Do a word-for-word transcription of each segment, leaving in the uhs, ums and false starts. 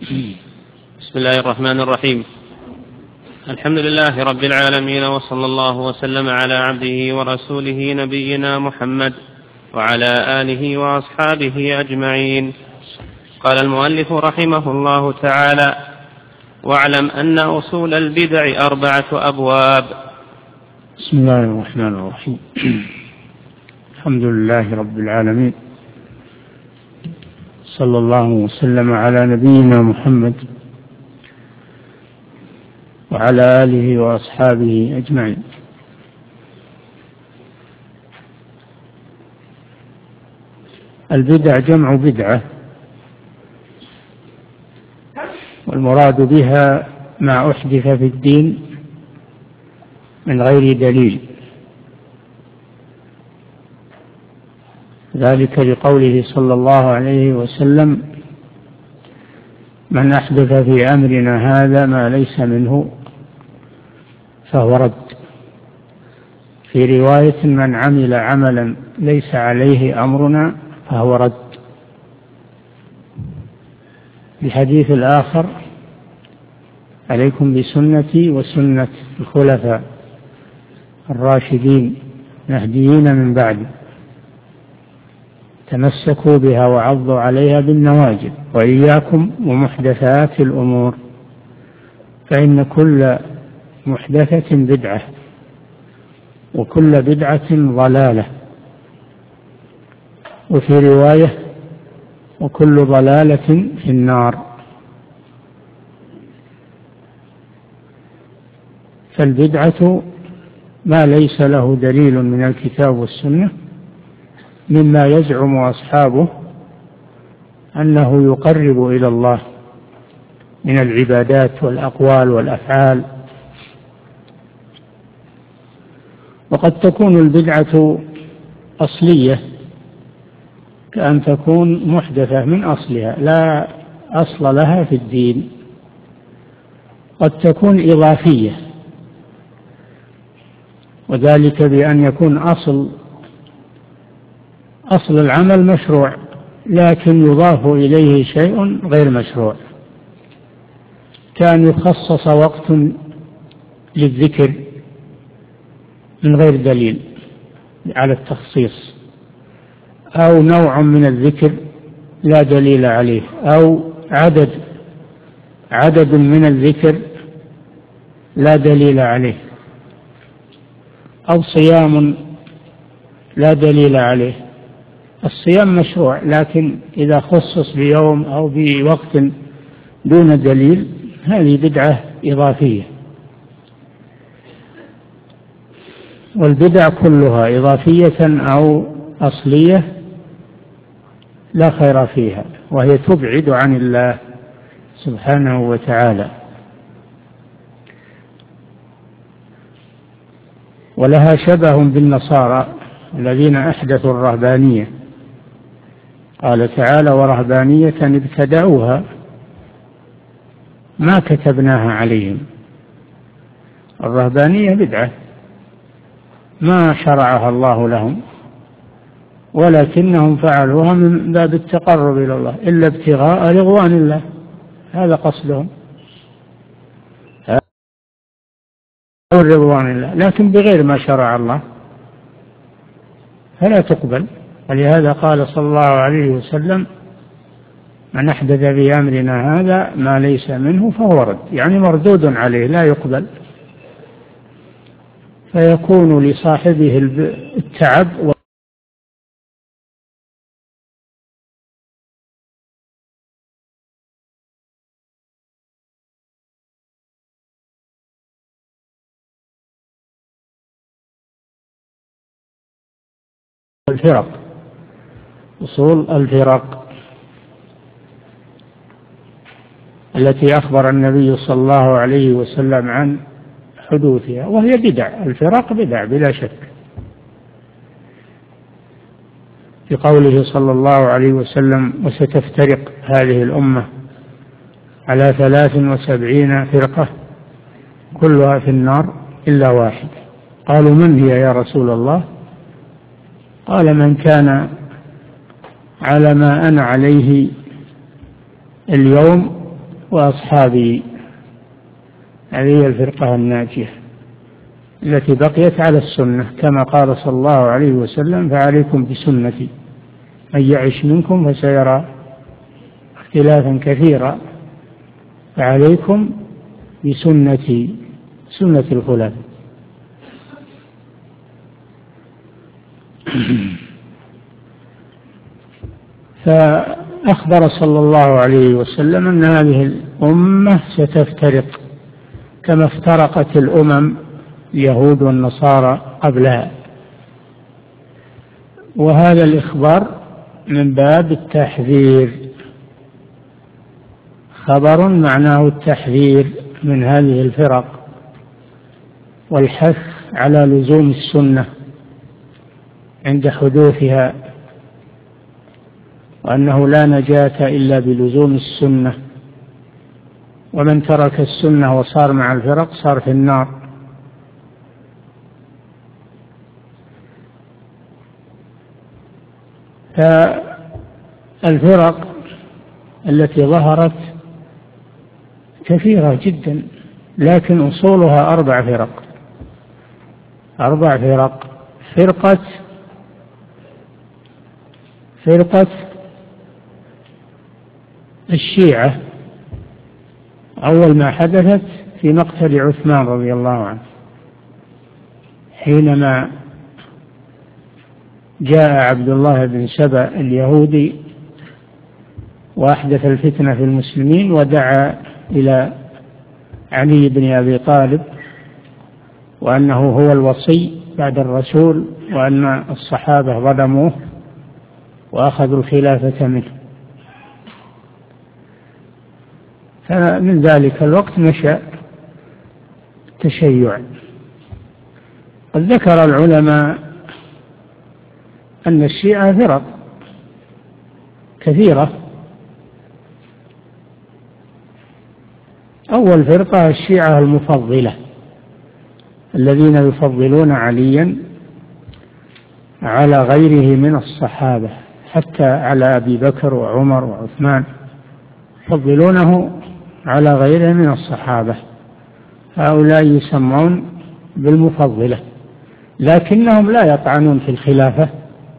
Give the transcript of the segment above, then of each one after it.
بسم الله الرحمن الرحيم. الحمد لله رب العالمين، وصلى الله وسلم على عبده ورسوله نبينا محمد وعلى آله وأصحابه أجمعين. قال المؤلف رحمه الله تعالى: واعلم أن أصول البدع أربعة أبواب. بسم الله الرحمن الرحيم. الحمد لله رب العالمين، صلى الله وسلم على نبينا محمد وعلى آله وأصحابه أجمعين. البدع جمع بدعة، والمراد بها ما أحدث في الدين من غير دليل، ذلك لقوله صلى الله عليه وسلم: من أحدث في أمرنا هذا ما ليس منه فهو رد. في رواية: من عمل عملا ليس عليه أمرنا فهو رد. الحديث الآخر: عليكم بسنتي وسنة الخلفاء الراشدين المهديين من بعدي، تمسكوا بها وعضوا عليها بالنواجذ، وإياكم ومحدثات الأمور، فإن كل محدثة بدعة وكل بدعة ضلالة. وفي رواية: وكل ضلالة في النار. فالبدعة ما ليس له دليل من الكتاب والسنة، مما يزعم أصحابه أنه يقرب إلى الله من العبادات والأقوال والأفعال. وقد تكون البدعة أصلية، كأن تكون محدثة من أصلها لا أصل لها في الدين. قد تكون إضافية، وذلك بأن يكون أصل أصل العمل مشروع، لكن يضاف إليه شيء غير مشروع، كان يخصص وقت للذكر من غير دليل على التخصيص، أو نوع من الذكر لا دليل عليه، أو عدد عدد من الذكر لا دليل عليه، أو صيام لا دليل عليه. الصيام مشروع، لكن إذا خصص بيوم أو بوقت دون دليل هذه بدعة إضافية. والبدع كلها إضافية أو أصلية لا خير فيها، وهي تبعد عن الله سبحانه وتعالى، ولها شبه بالنصارى الذين أحدثوا الرهبانية. قال تعالى: ورهبانية ابتدعوها ما كتبناها عليهم. الرهبانية بدعة ما شرعها الله لهم، ولكنهم فعلوها من باب التقرب إلى الله، إلا ابتغاء رضوان الله، هذا قصدهم، رضوان الله، لكن بغير ما شرع الله فلا تقبل. ولهذا قال صلى الله عليه وسلم: من أحدث في أمرنا هذا ما ليس منه فهو رد، يعني مردود عليه لا يقبل، فيكون لصاحبه التعب والفرق. أصول الفرق التي أخبر النبي صلى الله عليه وسلم عن حدوثها، وهي بدع. الفرق بدع بلا شك، في قوله صلى الله عليه وسلم: وستفترق هذه الأمة على ثلاث وسبعين فرقة كلها في النار إلا واحد. قالوا: من هي يا رسول الله؟ قال: من كان على ما أنا عليه اليوم وأصحابي. هذه الفرقة الناجية التي بقيت على السنة كما قال صلى الله عليه وسلم: فعليكم بسنتي، من يعش منكم فسيرى اختلافا كثيرا، فعليكم بسنتي، سنة الخلفاء. فأخبر صلى الله عليه وسلم أن هذه الأمة ستفترق كما افترقت الأمم اليهود والنصارى قبلها، وهذا الإخبار من باب التحذير، خبر معناه التحذير من هذه الفرق والحث على لزوم السنة عند حدوثها، وأنه لا نجاة إلا بلزوم السنة، ومن ترك السنة وصار مع الفرق صار في النار. فالفرق التي ظهرت كثيرة جدا، لكن أصولها أربع فرق أربع فرق فرقة فرقة الشيعة أول ما حدثت في مقتل عثمان رضي الله عنه، حينما جاء عبد الله بن سبأ اليهودي وأحدث الفتنة في المسلمين ودعا إلى علي بن أبي طالب وأنه هو الوصي بعد الرسول، وأن الصحابة ظلموه وأخذوا الخلافة منه. فمن ذلك الوقت نشأ التشيع. قد ذكر العلماء أن الشيعة فرق كثيرة. أول فرقة الشيعة المفضلة، الذين يفضلون عليا على غيره من الصحابة، حتى على أبي بكر وعمر وعثمان، يفضلونه على غيره من الصحابة. هؤلاء يسمون بالمفضلة، لكنهم لا يطعنون في الخلافة،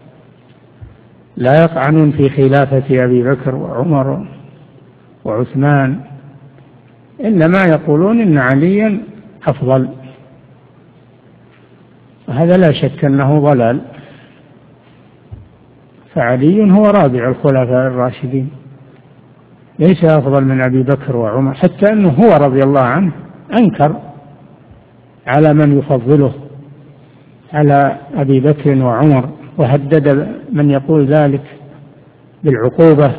لا يطعنون في خلافة أبي بكر وعمر وعثمان، إنما يقولون إن عليا أفضل، وهذا لا شك أنه ضلال، فعلي هو رابع الخلفاء الراشدين، ليس أفضل من أبي بكر وعمر، حتى أنه هو رضي الله عنه أنكر على من يفضله على أبي بكر وعمر، وهدد من يقول ذلك بالعقوبة،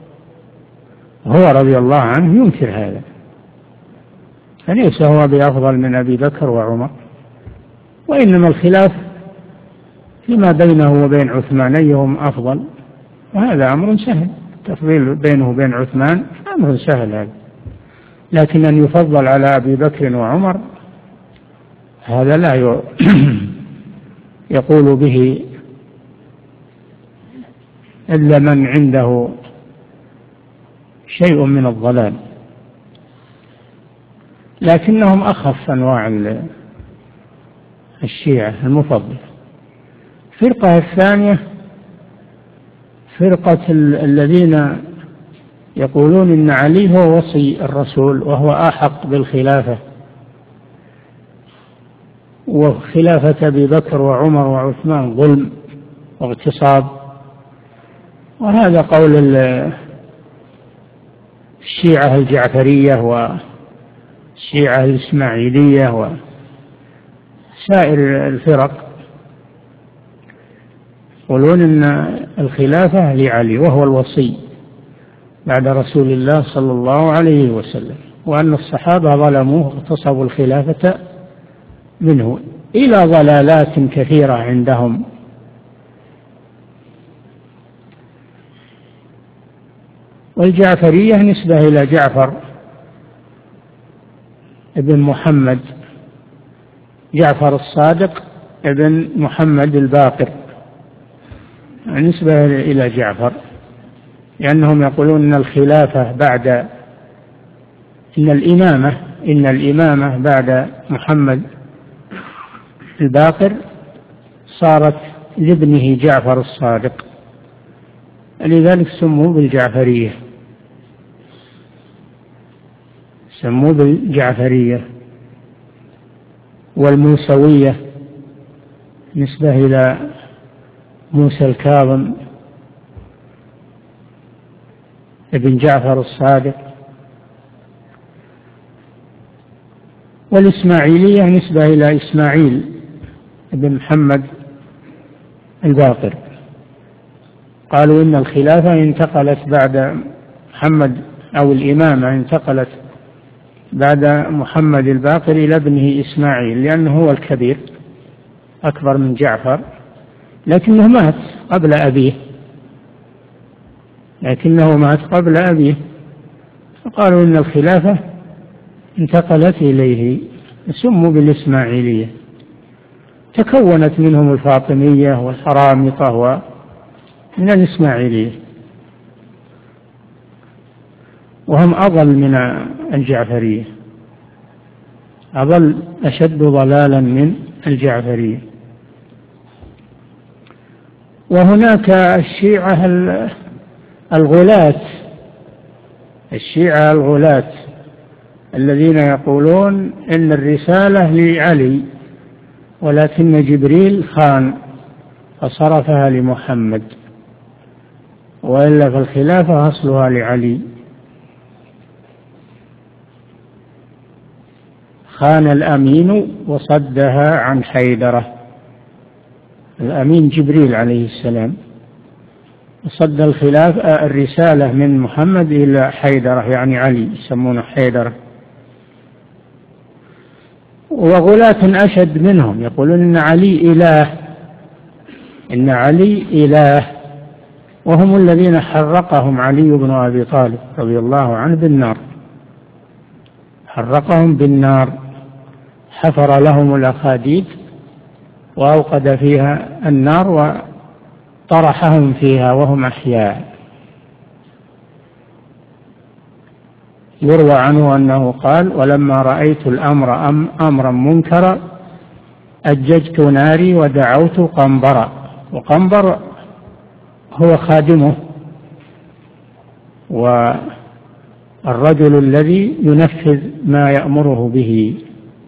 هو رضي الله عنه ينكر هذا، فليس هو بأفضل من أبي بكر وعمر، وإنما الخلاف فيما بينه وبين عثمان أيهم أفضل، وهذا أمر سهل، التفضيل بينه وبين عثمان أمر سهل هذا، لكن أن يفضل على أبي بكر وعمر هذا لا يقول به إلا من عنده شيء من الضلال، لكنهم أخف أنواع الشيعة المفضلة. الفرقة الثانية فرقة الذين يقولون إن علي هو وصي الرسول وهو أحق بالخلافة، وخلافة أبي بكر وعمر وعثمان ظلم واغتصاب، وهذا قول الشيعة الجعفرية والشيعة الإسماعيلية وسائر الفرق، يقولون إن الخلافة لعلي وهو الوصي بعد رسول الله صلى الله عليه وسلم، وأن الصحابة ظلموه واغتصبوا الخلافة منه، إلى ضلالات كثيرة عندهم. والجعفرية نسبة إلى جعفر ابن محمد، جعفر الصادق ابن محمد الباقر، نسبة إلى جعفر، لأنهم يقولون أن الخلافة بعد إن الإمامة إن الإمامة بعد محمد الباقر صارت لابنه جعفر الصادق، لذلك سموا بالجعفرية، سموا بالجعفرية. والموسوية نسبة إلى موسى الكاظم ابن جعفر الصادق. والإسماعيلية نسبة إلى إسماعيل ابن محمد الباقر. قالوا إن الخلافة انتقلت بعد محمد، أو الإمامة انتقلت بعد محمد الباقر إلى ابنه إسماعيل، لأنه هو الكبير أكبر من جعفر، لكنه مات قبل أبيه لكنه مات قبل أبيه فقالوا إن الخلافة انتقلت إليه، سموا بالإسماعيلية. تكونت منهم الفاطمية والحرامطة ومن الإسماعيلية، وهم أضل من الجعفرية، أضل أشد ضلالا من الجعفرية. وهناك الشيعة الغلاة الشيعة الغلاة الذين يقولون إن الرسالة لعلي، ولكن جبريل خان فصرفها لمحمد، وإلا فالخلافة أصلها لعلي. خان الأمين وصدها عن حيدرة، الأمين جبريل عليه السلام، وصد الخلاف الرسالة من محمد إلى حيدرة، يعني علي، يسمونه حيدرة. وغلاة أشد منهم يقولون إن علي إله إن علي إله وهم الذين حرقهم علي بن أبي طالب رضي الله عنه بالنار، حرقهم بالنار، حفر لهم الأخاديد وأوقد فيها النار وطرحهم فيها وهم أحياء. يروى عنه أنه قال: ولما رأيت الأمر أم أمرا منكرا أججت ناري ودعوت قنبرا. وقنبر هو خادمه والرجل الذي ينفذ ما يأمره به.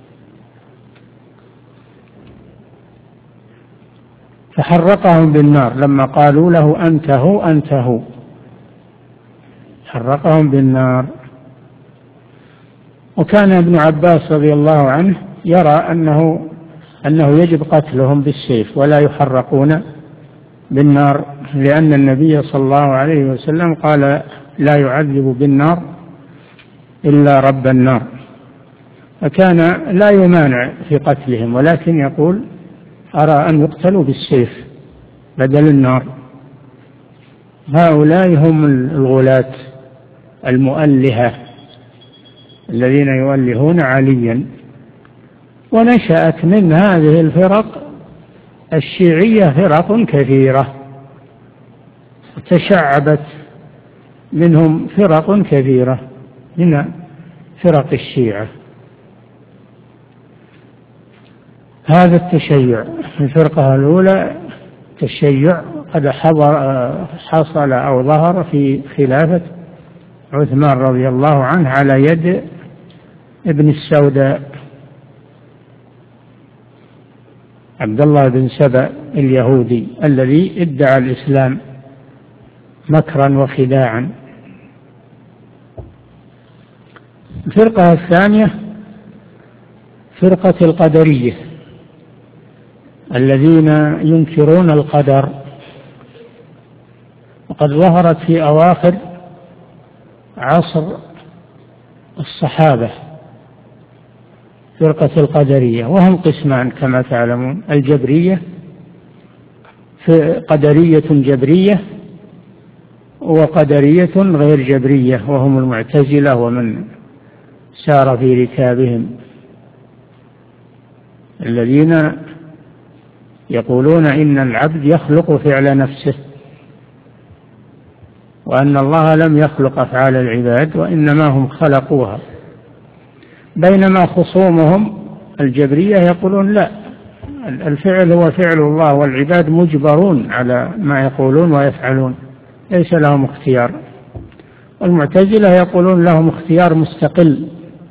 فحرقهم بالنار لما قالوا له أنت هو أنت هو، حرقهم بالنار. وكان ابن عباس رضي الله عنه يرى أنه أنه يجب قتلهم بالسيف ولا يحرقون بالنار، لأن النبي صلى الله عليه وسلم قال: لا يعذب بالنار إلا رب النار. فكان لا يمانع في قتلهم، ولكن يقول: أرى أن يقتلوا بالسيف بدل النار. هؤلاء هم الغلاة المؤلهة الذين يؤلهون عليا. ونشأت من هذه الفرق الشيعية فرق كثيرة، تشعبت منهم فرق كثيرة من فرق الشيعة. هذا التشيع، الفرقة الأولى تشيع قد حصل أو ظهر في خلافة عثمان رضي الله عنه على يد ابن السوداء عبد الله بن سبأ اليهودي الذي ادعى الإسلام مكرا وخداعا. الفرقة الثانية فرقة القدرية الذين ينكرون القدر، وقد ظهرت في أواخر عصر الصحابة فرقة القدرية، وهم قسمان كما تعلمون: الجبرية، قدرية جبرية، وقدرية غير جبرية وهم المعتزلة ومن سار في ركابهم، الذين يقولون إن العبد يخلق فعل نفسه، وأن الله لم يخلق أفعال العباد وإنما هم خلقوها بينما خصومهم الجبرية يقولون لا، الفعل هو فعل الله والعباد مجبرون على ما يقولون ويفعلون، ليس لهم اختيار. والمعتزلة يقولون لهم اختيار مستقل.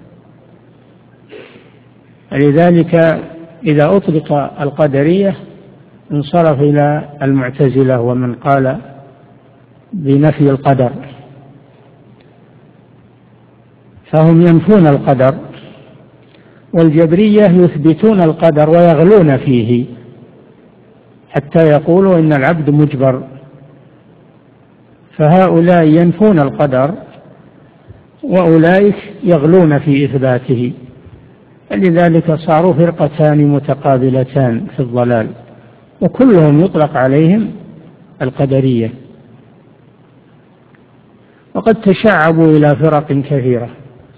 لذلك إذا أطلق القدرية انصرف إلى المعتزلة ومن قال بنفي القدر، فهم ينفون القدر، والجبرية يثبتون القدر ويغلون فيه حتى يقولوا إن العبد مجبر. فهؤلاء ينفون القدر وأولئك يغلون في إثباته، لذلك صاروا فرقتان متقابلتان في الضلال، وكلهم يطلق عليهم القدرية، وقد تشعبوا إلى فرق كثيرة.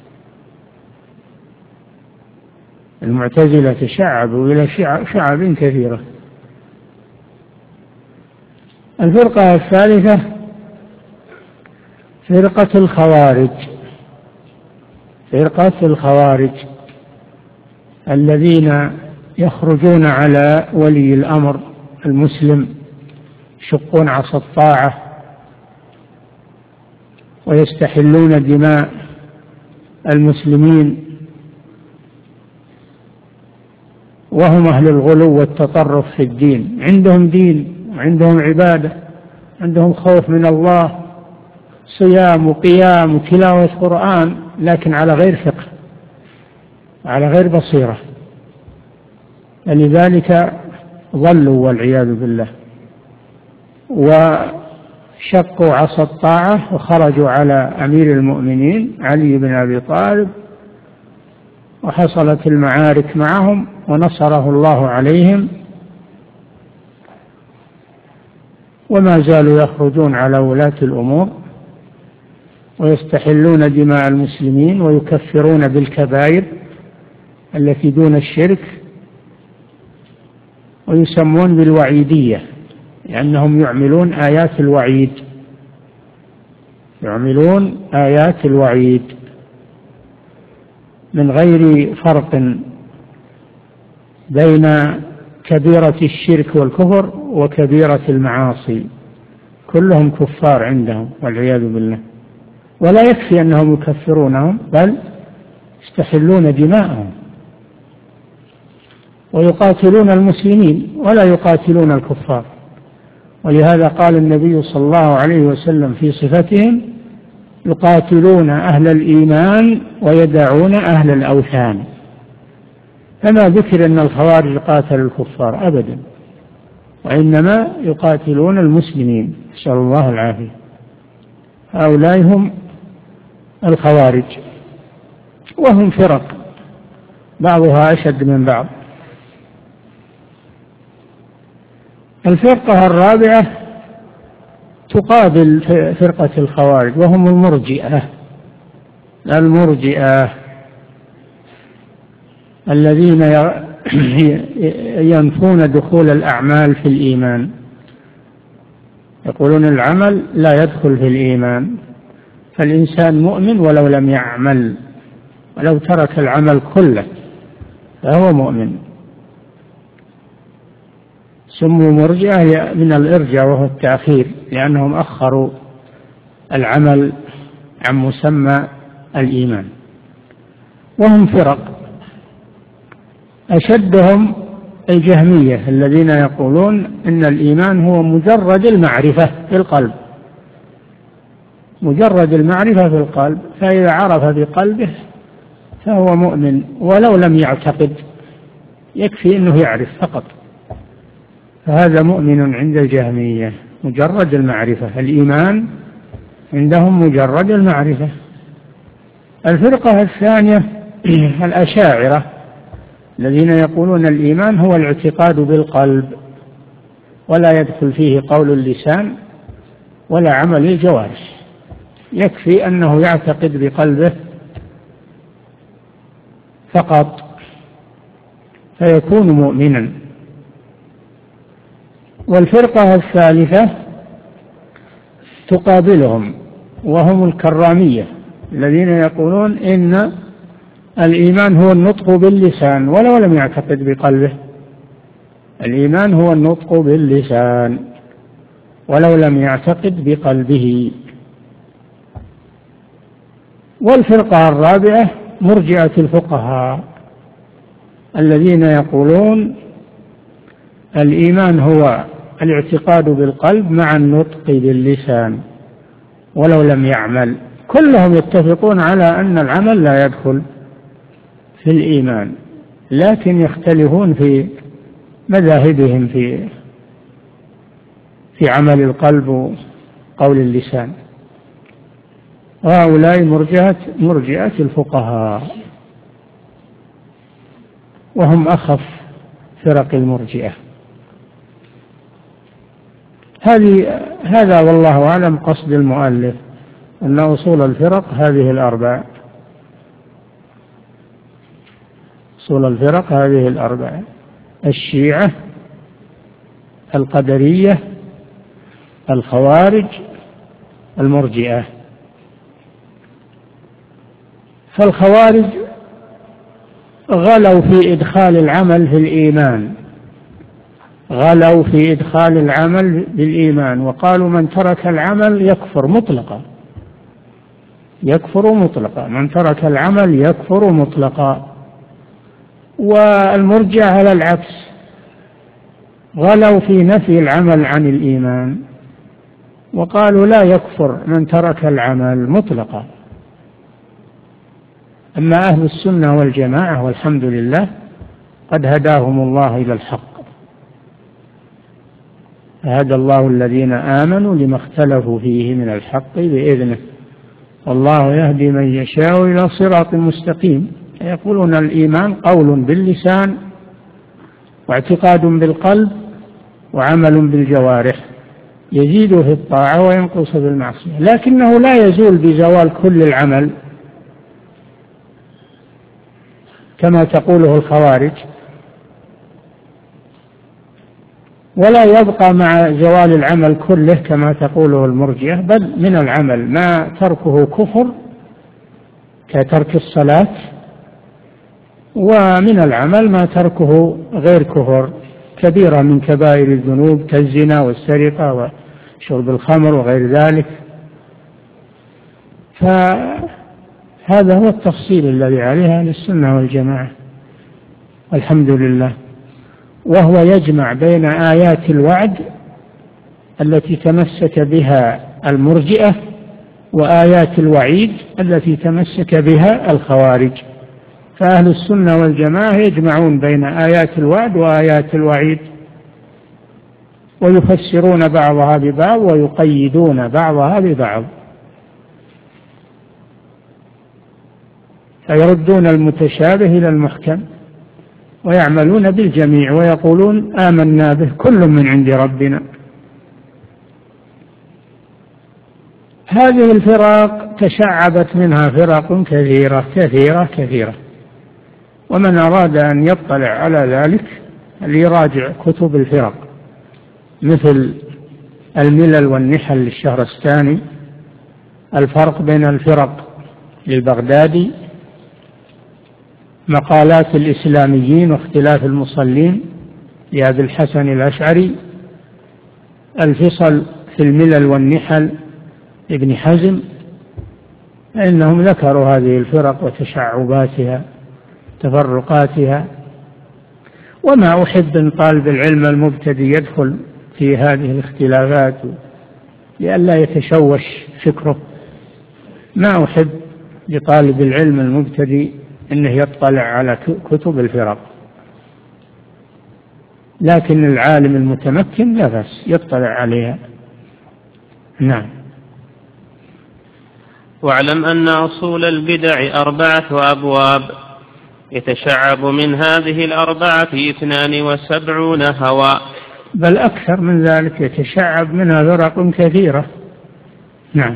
المعتزلة تشعبوا إلى شعب كثيرة. الفرقة الثالثة فرقة الخوارج، فرقة الخوارج الذين يخرجون على ولي الأمر المسلم، يشقون عصا الطاعة ويستحلون دماء المسلمين، وهم أهل الغلو والتطرف في الدين. عندهم دين وعندهم عبادة، عندهم خوف من الله، صيام وقيام وتلاوة قرآن، لكن على غير فقه، على غير بصيرة، لذلك ضلوا والعياذ بالله، وشقوا عصا الطاعة وخرجوا على أمير المؤمنين علي بن أبي طالب، وحصلت المعارك معهم ونصره الله عليهم، وما زالوا يخرجون على ولاة الأمور ويستحلون دماء المسلمين ويكفرون بالكبائر التي دون الشرك، ويسمون بالوعيدية لأنهم يعملون آيات الوعيد، يعملون آيات الوعيد من غير فرق بين كبيرة الشرك والكفر وكبيرة المعاصي، كلهم كفار عندهم والعياذ بالله. ولا يكفي أنهم يكفرونهم، بل يستحلون دماءهم ويقاتلون المسلمين ولا يقاتلون الكفار. ولهذا قال النبي صلى الله عليه وسلم في صفتهم: يقاتلون أهل الإيمان ويدعون أهل الأوثان. فما ذكر أن الخوارج قاتلوا الكفار أبدا، وإنما يقاتلون المسلمين، نسأل الله العافية. هؤلاء هم الخوارج، وهم فرق بعضها أشد من بعض. الفرقة الرابعة تقابل فرقة الخوارج، وهم المرجئة. المرجئة الذين ينفون دخول الأعمال في الإيمان، يقولون العمل لا يدخل في الإيمان، فالإنسان مؤمن ولو لم يعمل، ولو ترك العمل كله فهو مؤمن. سموا مرجئة من الإرجاء وهو التأخير، لأنهم أخروا العمل عن مسمى الإيمان. وهم فرق، أشدهم الجهمية الذين يقولون إن الإيمان هو مجرد المعرفة في القلب، مجرد المعرفة في القلب، فإذا عرف بقلبه فهو مؤمن ولو لم يعتقد، يكفي أنه يعرف فقط، فهذا مؤمن عند الجهمية، مجرد المعرفة. الإيمان عندهم مجرد المعرفة. الفرقة الثانية الأشاعرة الذين يقولون الإيمان هو الاعتقاد بالقلب، ولا يدخل فيه قول اللسان ولا عمل الجوارح، يكفي أنه يعتقد بقلبه فقط فيكون مؤمنا. والفرقة الثالثة تقابلهم، وهم الكرامية الذين يقولون إن الإيمان هو النطق باللسان ولو لم يعتقد بقلبه. الإيمان هو النطق باللسان ولو لم يعتقد بقلبه. والفرقة الرابعة مرجئة الفقهاء الذين يقولون الإيمان هو الاعتقاد بالقلب مع النطق باللسان ولو لم يعمل. كلهم يتفقون على أن العمل لا يدخل في الإيمان، لكن يختلفون في مذاهبهم في في عمل القلب وقول اللسان. وهؤلاء مرجئة مرجئة الفقهاء، وهم أخف فرق المرجئة. هذه هذا والله أعلم قصد المؤلف، أن أصول الفرق هذه الأربع. أصول الفرق هذه الأربع: الشيعة، القدرية، الخوارج، المرجئة. فالخوارج غلوا في إدخال العمل في الإيمان، غلوا في إدخال العمل بالإيمان، وقالوا من ترك العمل يكفر مطلقا، يكفر مطلقا، من ترك العمل يكفر مطلقا. والمرجئة على العكس، غلوا في نفي العمل عن الإيمان، وقالوا لا يكفر من ترك العمل مطلقا. أما أهل السنة والجماعة والحمد لله قد هداهم الله إلى الحق، هدى الله الذين آمنوا لما اختلفوا فيه من الحق بإذنه، والله يهدي من يشاء إلى صراط مستقيم. يقولون الإيمان قول باللسان واعتقاد بالقلب وعمل بالجوارح، يزيد في الطاعة وينقص بالمعصية، لكنه لا يزول بزوال كل العمل كما تقوله الخوارج، ولا يبقى مع زوال العمل كله كما تقوله المرجئة، بل من العمل ما تركه كفر كترك الصلاة، ومن العمل ما تركه غير كفر كبيرة من كبائر الذنوب كالزنا والسرقة وشرب الخمر وغير ذلك. فهذا هو التفصيل الذي عليه أهل السنة والجماعة والحمد لله، وهو يجمع بين آيات الوعد التي تمسك بها المرجئة وآيات الوعيد التي تمسك بها الخوارج. فأهل السنة والجماعة يجمعون بين آيات الوعد وآيات الوعيد، ويفسرون بعضها ببعض ويقيدون بعضها ببعض، فيردون المتشابه إلى المحكم ويعملون بالجميع ويقولون آمنا به كل من عند ربنا. هذه الفرق تشعبت منها فرق كثيرة كثيرة كثيرة، ومن أراد أن يطلع على ذلك ليراجع كتب الفرق مثل الملل والنحل للشهرستاني، الفرق بين الفرق للبغدادي، مقالات الإسلاميين واختلاف المصلين لأبي الحسن الأشعري، الفصل في الملل والنحل ابن حزم، إنهم ذكروا هذه الفرق وتشعباتها تفرقاتها. وما أحب أن طالب العلم المبتدئ يدخل في هذه الاختلافات لئلا يتشوش فكره، ما أحب لطالب العلم المبتدئ أنه يطلع على كتب الفرق، لكن العالم المتمكن لا بأس يطلع عليها. نعم. واعلم أن أصول البدع أربعة أبواب، يتشعب من هذه الأربعة اثنان وسبعون هوى، بل أكثر من ذلك، يتشعب منها فرق كثيرة. نعم.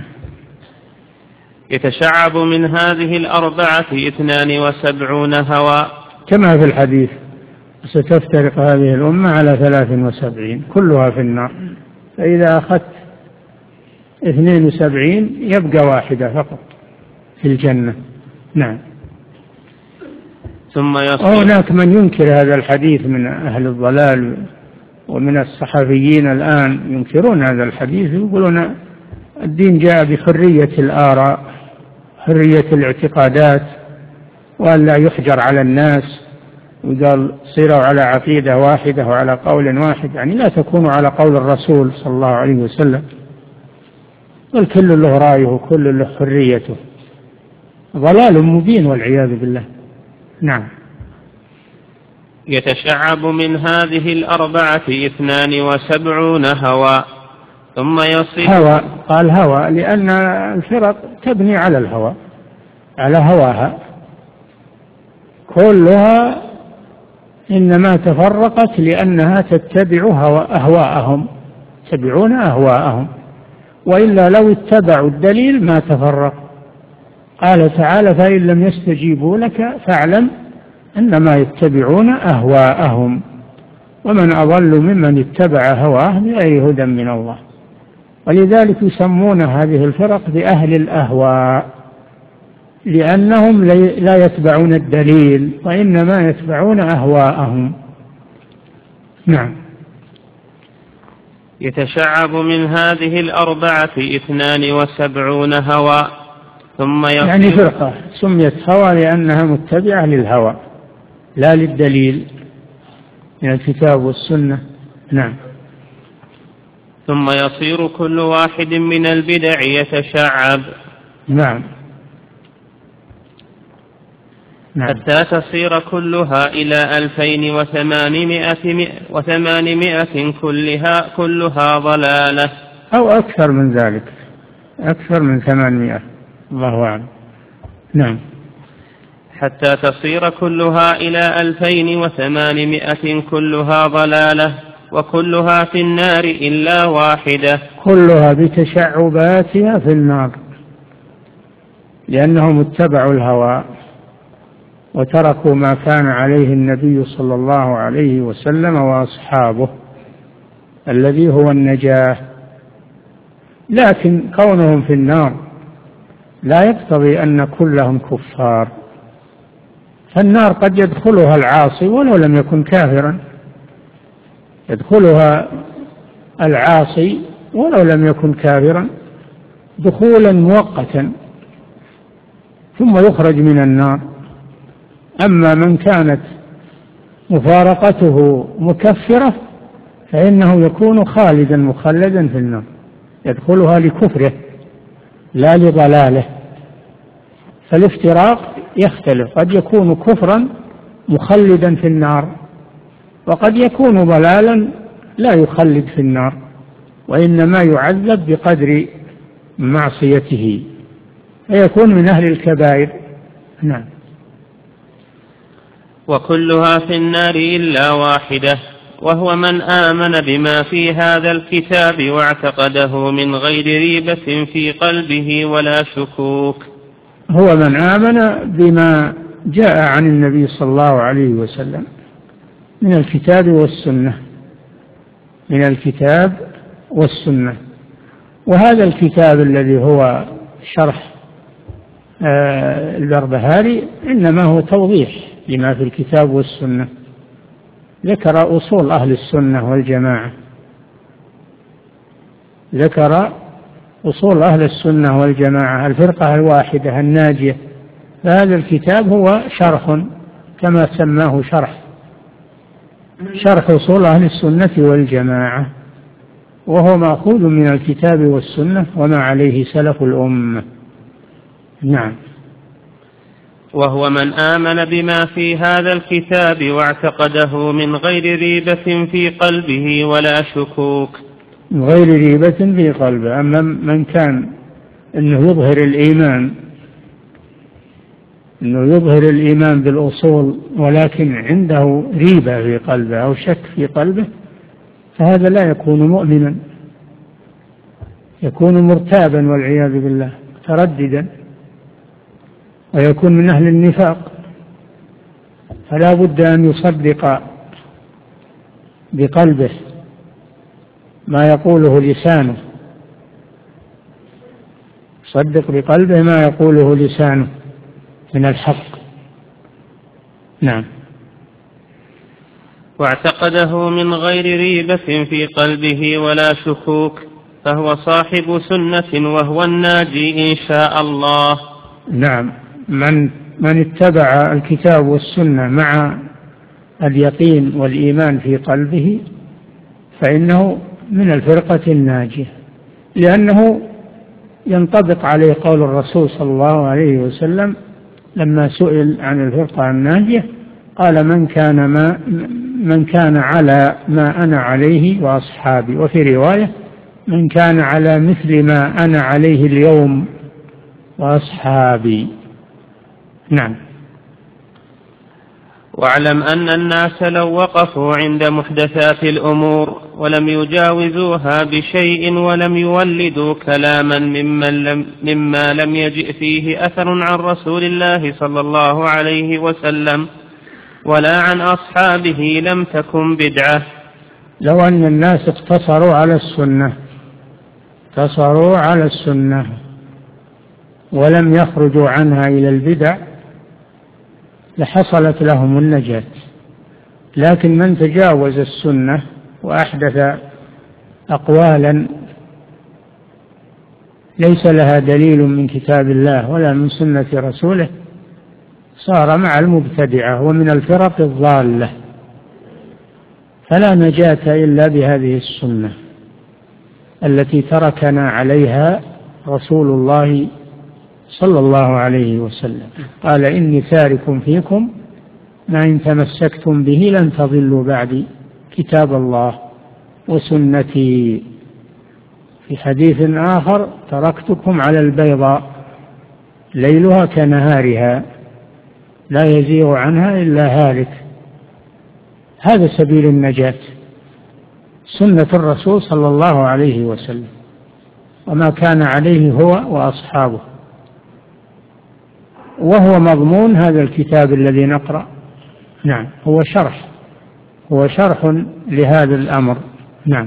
يتشعب من هذه الأربعة اثنان وسبعون هوى، كما في الحديث ستفترق هذه الأمة على ثلاث وسبعين كلها في النار، فإذا أخذت اثنين وسبعين يبقى واحدة فقط في الجنة. نعم. ثم يصير. وهناك من ينكر هذا الحديث من أهل الضلال ومن الصحفيين الآن ينكرون هذا الحديث، يقولون الدين جاء بحرية الآراء، حرية الاعتقادات، وأن لا يحجر على الناس، وقال صيروا على عقيدة واحدة وعلى قول واحد، يعني لا تكونوا على قول الرسول صلى الله عليه وسلم، والكل له رأيه وكل له حريته. ضلال مبين والعياذ بالله. نعم. يتشعب من هذه الأربعة اثنان وسبعون هوى ثم يصير. هوى، قال هوى لأن الفرق تبني على الهوى، على هواها، كلها إنما تفرقت لأنها تتبع أهواءهم، تتبعون أهواءهم، وإلا لو اتبعوا الدليل ما تفرق. قال تعالى فإن لم يستجيبوا لك فاعلم أنما يتبعون أهواءهم ومن أضل ممن اتبع هواه بغير هدى من الله. ولذلك يسمون هذه الفرق بأهل الأهواء، لأنهم لا يتبعون الدليل وإنما يتبعون أهواءهم. نعم. يتشعب من هذه الأربعة اثنان وسبعون هوى ثم يصير. يعني فرقة سميت هوى لأنها متبعة للهوى لا للدليل من الكتاب والسنة. نعم. ثم يصير كل واحد من البدع يتشعب. نعم. نعم. حتى تصير كلها إلى ألفين وثمانمائة وثمانمائة كلها كلها ضلالة، أو أكثر من ذلك، أكثر من ثمانمائة، الله أعلم. نعم. حتى تصير كلها إلى ألفين وثمانمائة كلها ضلالة وكلها في النار إلا واحدة. كلها بتشعباتها في النار لأنهم اتبعوا الهوى وتركوا ما كان عليه النبي صلى الله عليه وسلم وأصحابه الذي هو النجاة. لكن كونهم في النار لا يقتضي أن كلهم كفار، فالنار قد يدخلها العاصي ولو لم يكن كافرا، يدخلها العاصي ولو لم يكن كافرا دخولا مؤقتا ثم يخرج من النار. أما من كانت مفارقته مكفرة فإنه يكون خالدا مخلدا في النار، يدخلها لكفره لا لضلاله. فالافتراق يختلف، قد يكون كفرا مخلدا في النار، وقد يكون ضلالا لا يخلد في النار وإنما يعذب بقدر معصيته فيكون من أهل الكبائر. نعم. وكلها في النار إلا واحدة، وهو من آمن بما في هذا الكتاب واعتقده من غير ريبة في قلبه ولا شكوك. هو من آمن بما جاء عن النبي صلى الله عليه وسلم من الكتاب والسنة، من الكتاب والسنة. وهذا الكتاب الذي هو شرح البربهاري إنما هو توضيح لما في الكتاب والسنة، ذكر أصول أهل السنة والجماعة، ذكر أصول أهل السنة والجماعة الفرقة الواحدة الناجية. فهذا الكتاب هو شرح كما سماه شرح، شرح أصول أهل السنة والجماعة، وهو مأخوذ من الكتاب والسنة وما عليه سلف الأمة. نعم. وهو من آمن بما في هذا الكتاب واعتقده من غير ريبة في قلبه ولا شكوك. من غير ريبة في قلبه. أما من كان أنه يظهر الإيمان، أنه يظهر الإيمان بالأصول ولكن عنده ريبة في قلبه أو شك في قلبه، فهذا لا يكون مؤمنا، يكون مرتابا والعياذ بالله ترددا، ويكون من أهل النفاق. فلا بد أن يصدق بقلبه ما يقوله لسانه، يصدق بقلبه ما يقوله لسانه من الحق. نعم. واعتقده من غير ريبة في قلبه ولا شكوك فهو صاحب سنة وهو الناجي إن شاء الله. نعم. من من اتبع الكتاب والسنة مع اليقين والإيمان في قلبه فإنه من الفرقة الناجية، لأنه ينطبق عليه قول الرسول صلى الله عليه وسلم لما سئل عن الفرقة الناجية قال من كان ما من كان على ما أنا عليه وأصحابي، وفي رواية من كان على مثل ما أنا عليه اليوم وأصحابي. نعم. واعلم أن الناس لو وقفوا عند محدثات الأمور ولم يجاوزوها بشيء ولم يولدوا كلاما ممن لم مما لم يجئ فيه أثر عن رسول الله صلى الله عليه وسلم ولا عن أصحابه لم تكن بدعة. لو أن الناس اقتصروا على السنة اقتصروا على السنة ولم يخرجوا عنها إلى البدع لحصلت لهم النجاة، لكن من تجاوز السنة وأحدث أقوالا ليس لها دليل من كتاب الله ولا من سنة رسوله صار مع المبتدعة ومن الفرق الضالة، فلا نجاة إلا بهذه السنة التي تركنا عليها رسول الله صلى الله عليه وسلم. قال إني تارك فيكم ما إن تمسكتم به لن تضلوا بعدي كتاب الله وسنتي. في حديث آخر تركتكم على البيضاء ليلها كنهارها لا يزيغ عنها إلا هالك. هذا سبيل النجاة، سنة الرسول صلى الله عليه وسلم وما كان عليه هو وأصحابه، وهو مضمون هذا الكتاب الذي نقرأ. نعم. هو شرح هو شرح لهذا الأمر. نعم.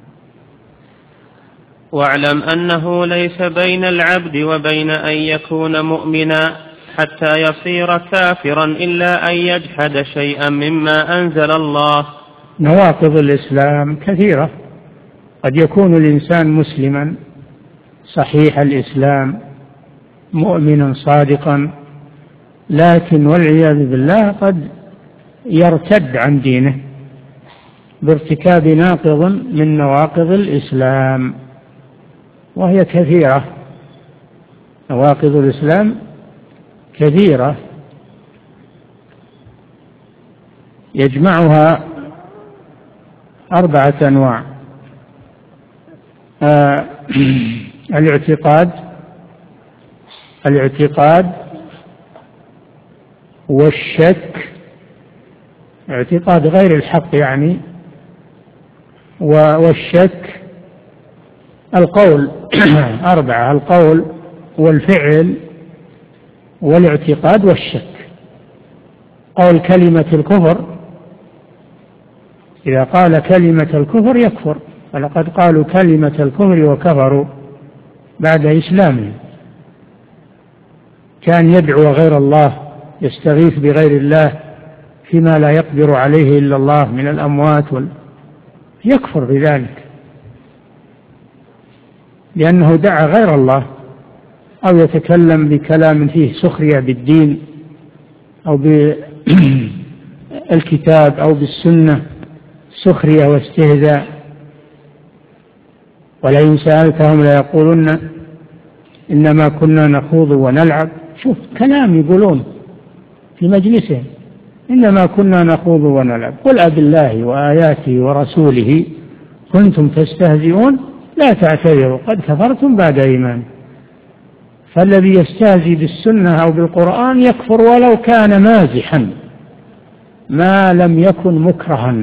واعلم أنه ليس بين العبد وبين أن يكون مؤمنا حتى يصير كافرا إلا أن يجحد شيئا مما أنزل الله. نواقض الإسلام كثيرة، قد يكون الإنسان مسلما صحيح الإسلام مؤمنا صادقا، لكن والعياذ بالله قد يرتد عن دينه بارتكاب ناقض من نواقض الإسلام، وهي كثيرة. نواقض الإسلام كثيرة يجمعها أربعة أنواع: آه الاعتقاد الاعتقاد والشك، اعتقاد غير الحق يعني، والشك، القول أربعة: القول والفعل والاعتقاد والشك. قول كلمة الكفر، إذا قال كلمة الكفر يكفر، ولقد قالوا كلمة الكفر وكفروا بعد إسلامهم. كان يدعو غير الله، يستغيث بغير الله فيما لا يقدر عليه إلا الله من الأموات وال... يكفر بذلك لأنه دعا غير الله، أو يتكلم بكلام فيه سخرية بالدين أو بالكتاب أو بالسنة، سخرية واستهزاء. ولئن سألتهم ليقولن إنما كنا نخوض ونلعب. شوف كلام يقولون في مجلسهم، إنما كنا نخوض ونلعب. قل أبالله وآياته ورسوله كنتم تستهزئون لا تعتذروا قد كفرتم بعد إيمان. فالذي يستهزئ بالسنة أو بالقرآن يكفر ولو كان مازحا ما لم يكن مكرها.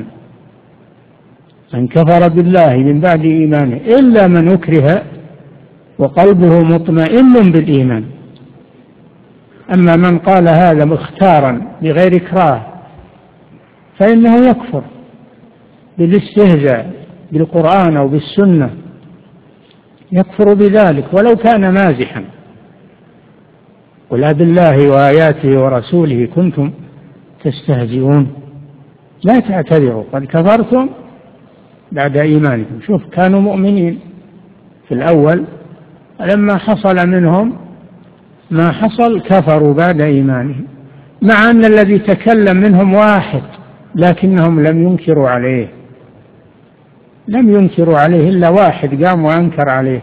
من كفر بالله من بعد إيمانه إلا من أكره وقلبه مطمئن بالإيمان. أما من قال هذا مختارا بغير إكراه فإنه يكفر بالاستهزاء بالقرآن أو بالسنة، يكفر بذلك ولو كان مازحا. قل بالله وآياته ورسوله كنتم تستهزئون لا تعتذروا قد كفرتم بعد إيمانكم. شوف كانوا مؤمنين في الأول، لما حصل منهم ما حصل كفروا بعد إيمانهم، مع أن الذي تكلم منهم واحد لكنهم لم ينكروا عليه، لم ينكروا عليه إلا واحد قام وأنكر عليه،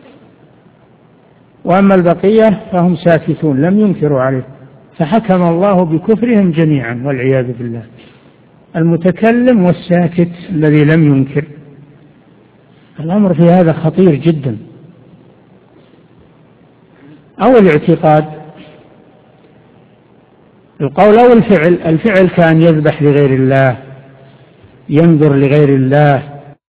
وأما البقية فهم ساكتون لم ينكروا عليه، فحكم الله بكفرهم جميعا والعياذ بالله، المتكلم والساكت الذي لم ينكر. الأمر في هذا خطير جدا. أو الاعتقاد، القول أو الفعل. الفعل كان يذبح لغير الله، ينذر لغير الله،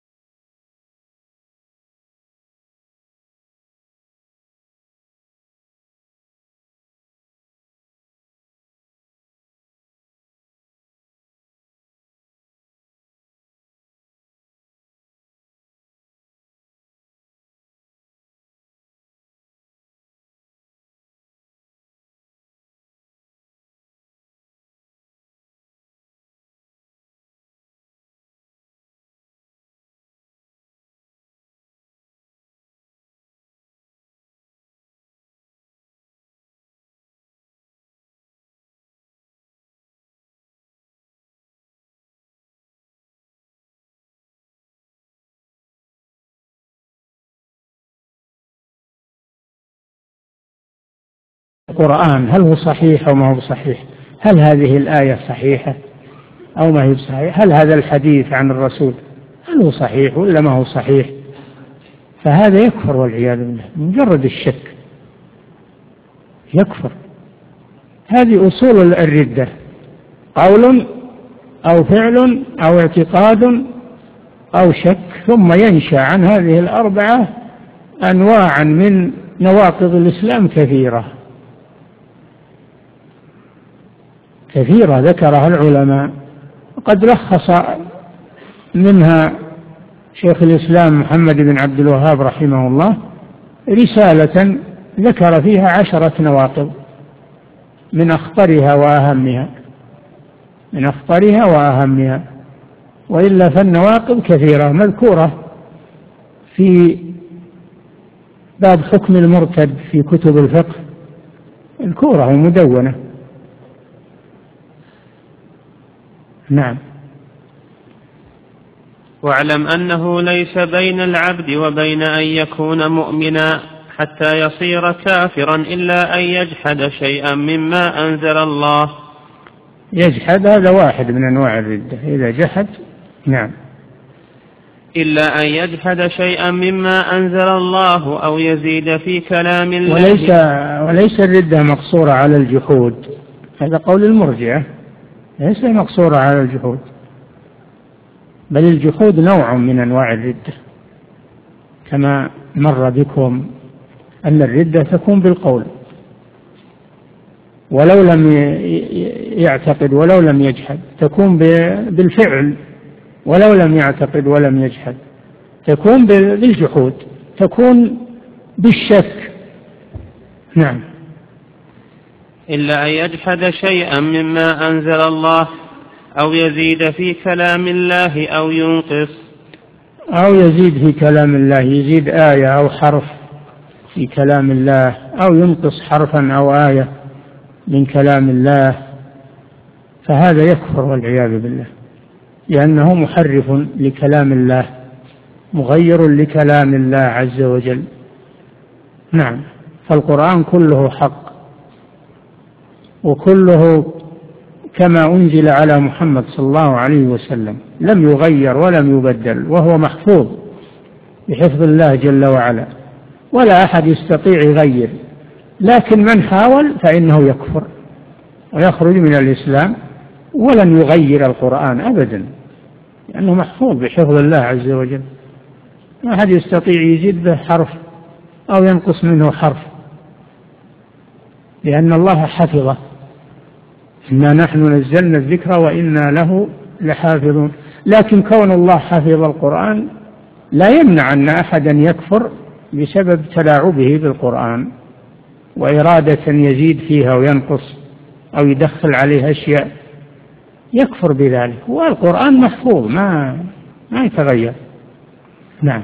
القرآن هل هو صحيح أو ما هو صحيح؟ هل هذه الآية صحيحة أو ما هي صحيحة؟ هل هذا الحديث عن الرسول هل هو صحيح ولا ما هو صحيح؟ فهذا يكفر والعياذ بالله، مجرد الشك يكفر. هذه أصول الردة، قول أو فعل أو اعتقاد أو شك، ثم ينشأ عن هذه الأربعة أنواعا من نواقض الإسلام كثيرة كثيرة ذكرها العلماء، وقد لخص منها شيخ الإسلام محمد بن عبد الوهاب رحمه الله رسالة ذكر فيها عشرة نواقض من أخطرها وأهمها من أخطرها وأهمها وإلا فالنواقض كثيرة مذكورة في باب حكم المرتد في كتب الفقه، مذكورة ومدونة. نعم. واعلم أنه ليس بين العبد وبين أن يكون مؤمنا حتى يصير كافرا إلا أن يجحد شيئا مما أنزل الله. يجحد هذا واحد من أنواع الردة إذا جحد. نعم. إلا أن يجحد شيئا مما أنزل الله أو يزيد في كلام الله. وليس, وليس الردة مقصورة على الجحود، هذا قول المرجئة، ليس مقصورة على الجحود، بل الجحود نوع من أنواع الردة، كما مر بكم أن الردة تكون بالقول ولو لم يعتقد ولو لم يجحد، تكون بالفعل ولو لم يعتقد ولم يجحد، تكون بالجحود، تكون بالشك. نعم. إلا أن يجحد شيئا مما أنزل الله أو يزيد في كلام الله أو ينقص. أو يزيد في كلام الله، يزيد آية أو حرف في كلام الله، أو ينقص حرفا أو آية من كلام الله، فهذا يكفر والعياذ بالله، لأنه محرف لكلام الله، مغير لكلام الله عز وجل. نعم. فالقرآن كله حق، وكله كما أنزل على محمد صلى الله عليه وسلم، لم يغير ولم يبدل، وهو محفوظ بحفظ الله جل وعلا، ولا أحد يستطيع يغير، لكن من حاول فإنه يكفر ويخرج من الإسلام، ولن يغير القرآن أبدا، لأنه محفوظ بحفظ الله عز وجل، ما أحد يستطيع يزيد به حرف أو ينقص منه حرف، لأن الله حفظه. إنا نحن نزلنا الذكر وإنا له لحافظون. لكن كون الله حفظ القرآن لا يمنع أن أحدا يكفر بسبب تلاعبه بالقرآن وإرادة يزيد فيها وينقص أو يدخل عليها أشياء يكفر بذلك. والقرآن محفوظ ما ما يتغير. نعم.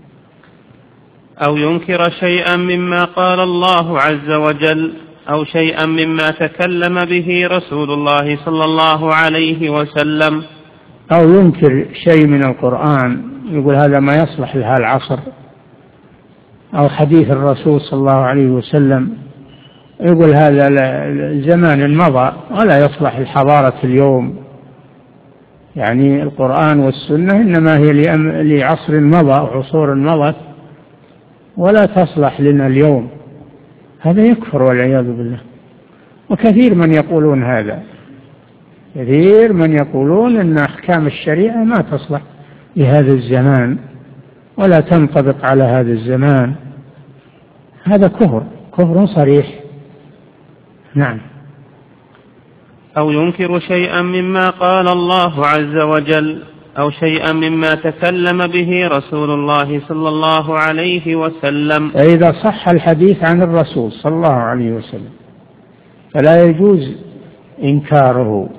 أو ينكر شيئا مما قال الله عز وجل أو شيئا مما تكلم به رسول الله صلى الله عليه وسلم. أو ينكر شيء من القرآن، يقول هذا ما يصلح لهذا العصر، أو حديث الرسول صلى الله عليه وسلم، يقول هذا زمان مضى ولا يصلح لحضارة اليوم. يعني القرآن والسنة إنما هي لعصر مضى وعصور مضت ولا تصلح لنا اليوم. هذا يكفر والعياذ بالله. وكثير من يقولون هذا، كثير من يقولون أن أحكام الشريعة ما تصلح لهذا الزمان ولا تنطبق على هذا الزمان. هذا كفر، كفر صريح. نعم. أو ينكر شيئا مما قال الله عز وجل أو شيئا مما تكلم به رسول الله صلى الله عليه وسلم. فإذا صح الحديث عن الرسول صلى الله عليه وسلم فلا يجوز إنكاره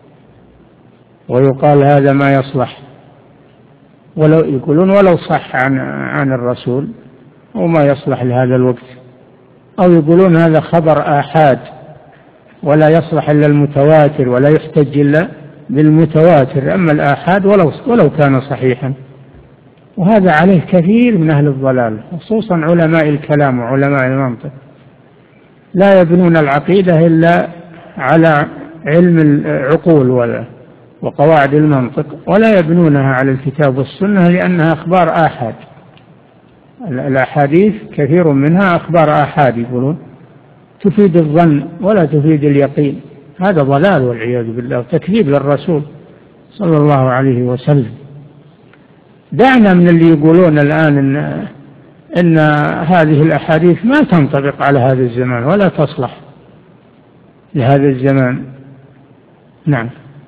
ويقال هذا ما يصلح، ولو يقولون ولو صح عن عن الرسول وما يصلح لهذا الوقت، أو يقولون هذا خبر آحاد ولا يصلح إلا المتواتر ولا يحتج إلا بالمتواتر، أما الآحاد ولو ولو كان صحيحا. وهذا عليه كثير من أهل الضلال، خصوصا علماء الكلام وعلماء المنطق، لا يبنون العقيدة إلا على علم العقول ولا وقواعد المنطق، ولا يبنونها على الكتاب والسنة لأنها أخبار آحاد. الأحاديث كثير منها أخبار آحاد يقولون تفيد الظن ولا تفيد اليقين. هذا ضلال والعياذ بالله وتكذيب للرسول صلى الله عليه وسلم. دعنا من اللي يقولون الآن إن, إن هذه الأحاديث ما تنطبق على هذا الزمان ولا تصلح لهذا الزمان. نعم.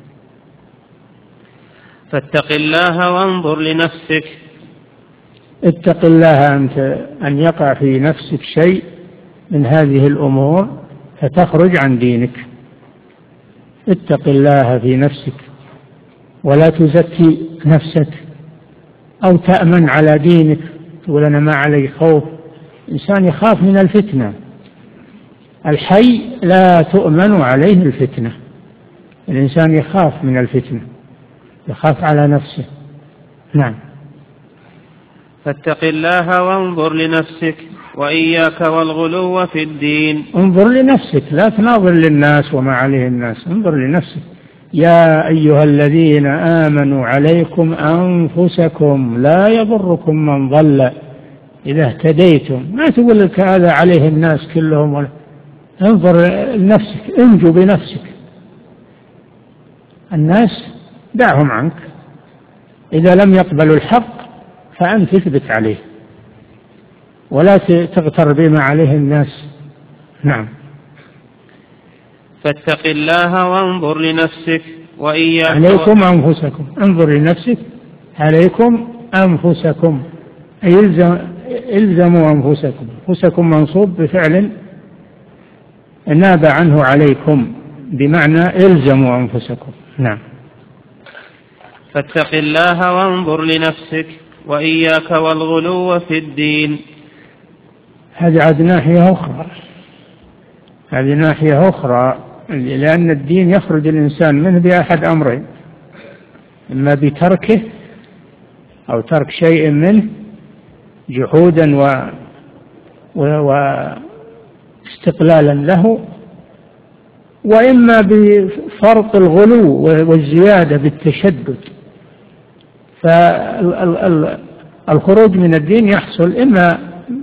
فاتق الله وانظر لنفسك. اتق الله أنت أن يقع في نفسك شيء من هذه الأمور فتخرج عن دينك. اتق الله في نفسك ولا تزكي نفسك أو تأمن على دينك تقول أنا ما علي خوف. الإنسان يخاف من الفتنة، الحي لا تؤمن عليه الفتنة. الإنسان يخاف من الفتنة، يخاف على نفسه. نعم. فاتق الله وانظر لنفسك وإياك والغلو في الدين. انظر لنفسك، لا تناظر للناس وما عليه الناس، انظر لنفسك. يا أيها الذين آمنوا عليكم أنفسكم لا يضركم من ضل إذا اهتديتم. ما تقول لك هذا عليه الناس كلهم ولا. انظر لنفسك، انجو بنفسك. الناس دعهم عنك، إذا لم يقبلوا الحق فأنت تثبت عليه ولا تغتر بما عليه الناس. نعم. فاتق الله وانظر لنفسك وإياك. عليكم أنفسكم، انظر لنفسك. عليكم أنفسكم أي إلزم إلزموا أنفسكم. أنفسكم منصوب بفعل ناب عنه عليكم بمعنى إلزموا أنفسكم. نعم. فاتق الله وانظر لنفسك وإياك والغلو في الدين. هذه عاد ناحية أخرى، هذه ناحية أخرى، لأن الدين يخرج الإنسان منه بأحد أمرين: إما بتركه أو ترك شيء منه جحودا و... و... واستقلالا له، وإما بفرط الغلو والزيادة بالتشدد. فالخروج من الدين يحصل إما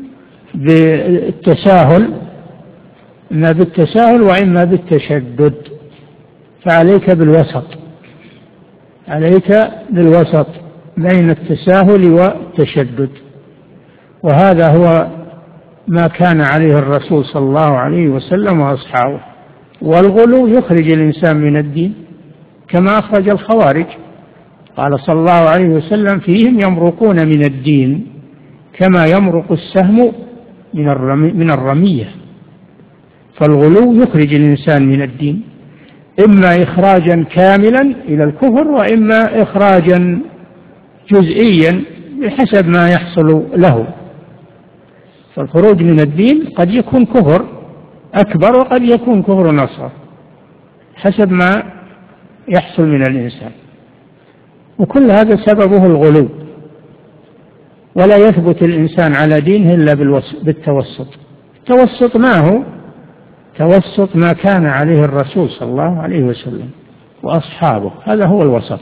بالتساهل إما بالتساهل وإما بالتشدد، فعليك بالوسط، عليك بالوسط بين التساهل والتشدد. وهذا هو ما كان عليه الرسول صلى الله عليه وسلم وأصحابه. والغلو يخرج الإنسان من الدين كما أخرج الخوارج. قال صلى الله عليه وسلم: فيهم يمرقون من الدين كما يمرق السهم من الرمي من الرمية. فالغلو يخرج الإنسان من الدين. إما إخراجا كاملا إلى الكفر وإما إخراجا جزئيا بحسب ما يحصل له. فالخروج من الدين قد يكون كفر أكبر وقد يكون كفر نصر حسب ما يحصل من الإنسان، وكل هذا سببه الغلو، ولا يثبت الإنسان على دينه إلا بالتوسط. التوسط ما هو؟ توسط ما كان عليه الرسول صلى الله عليه وسلم وأصحابه، هذا هو الوسط،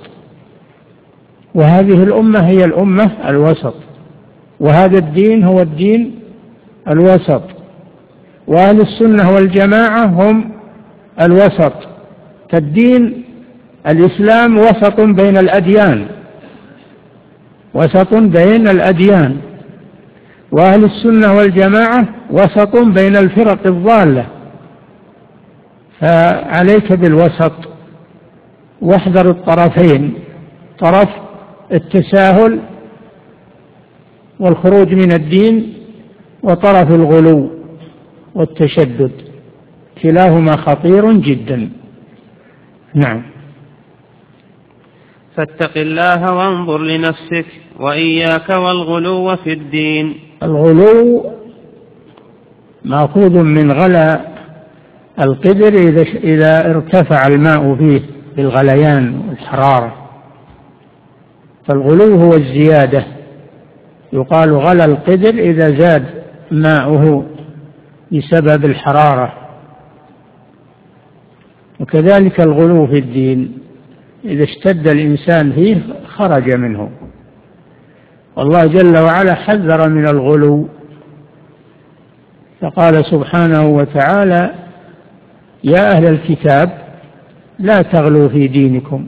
وهذه الأمة هي الأمة الوسط، وهذا الدين هو الدين الوسط، وأهل السنة والجماعة هم الوسط. فالدين الإسلام وسط بين الأديان، وسط بين الأديان، وأهل السنة والجماعة وسط بين الفرق الضالة. فعليك بالوسط، واحذر الطرفين، طرف التساهل والخروج من الدين وطرف الغلو والتشدد، كلاهما خطير جدا. نعم. فاتق الله وانظر لنفسك وإياك والغلو في الدين. الغلو مأخوذ من غلا القدر إذا ارتفع الماء فيه بالغليان والحرارة، فالغلو هو الزيادة، يقال غلا القدر إذا زاد ماؤه بسبب الحرارة. وكذلك الغلو في الدين إذا اشتد الإنسان فيه خرج منه، والله جل وعلا حذر من الغلو، فقال سبحانه وتعالى: يا أهل الكتاب لا تغلوا في دينكم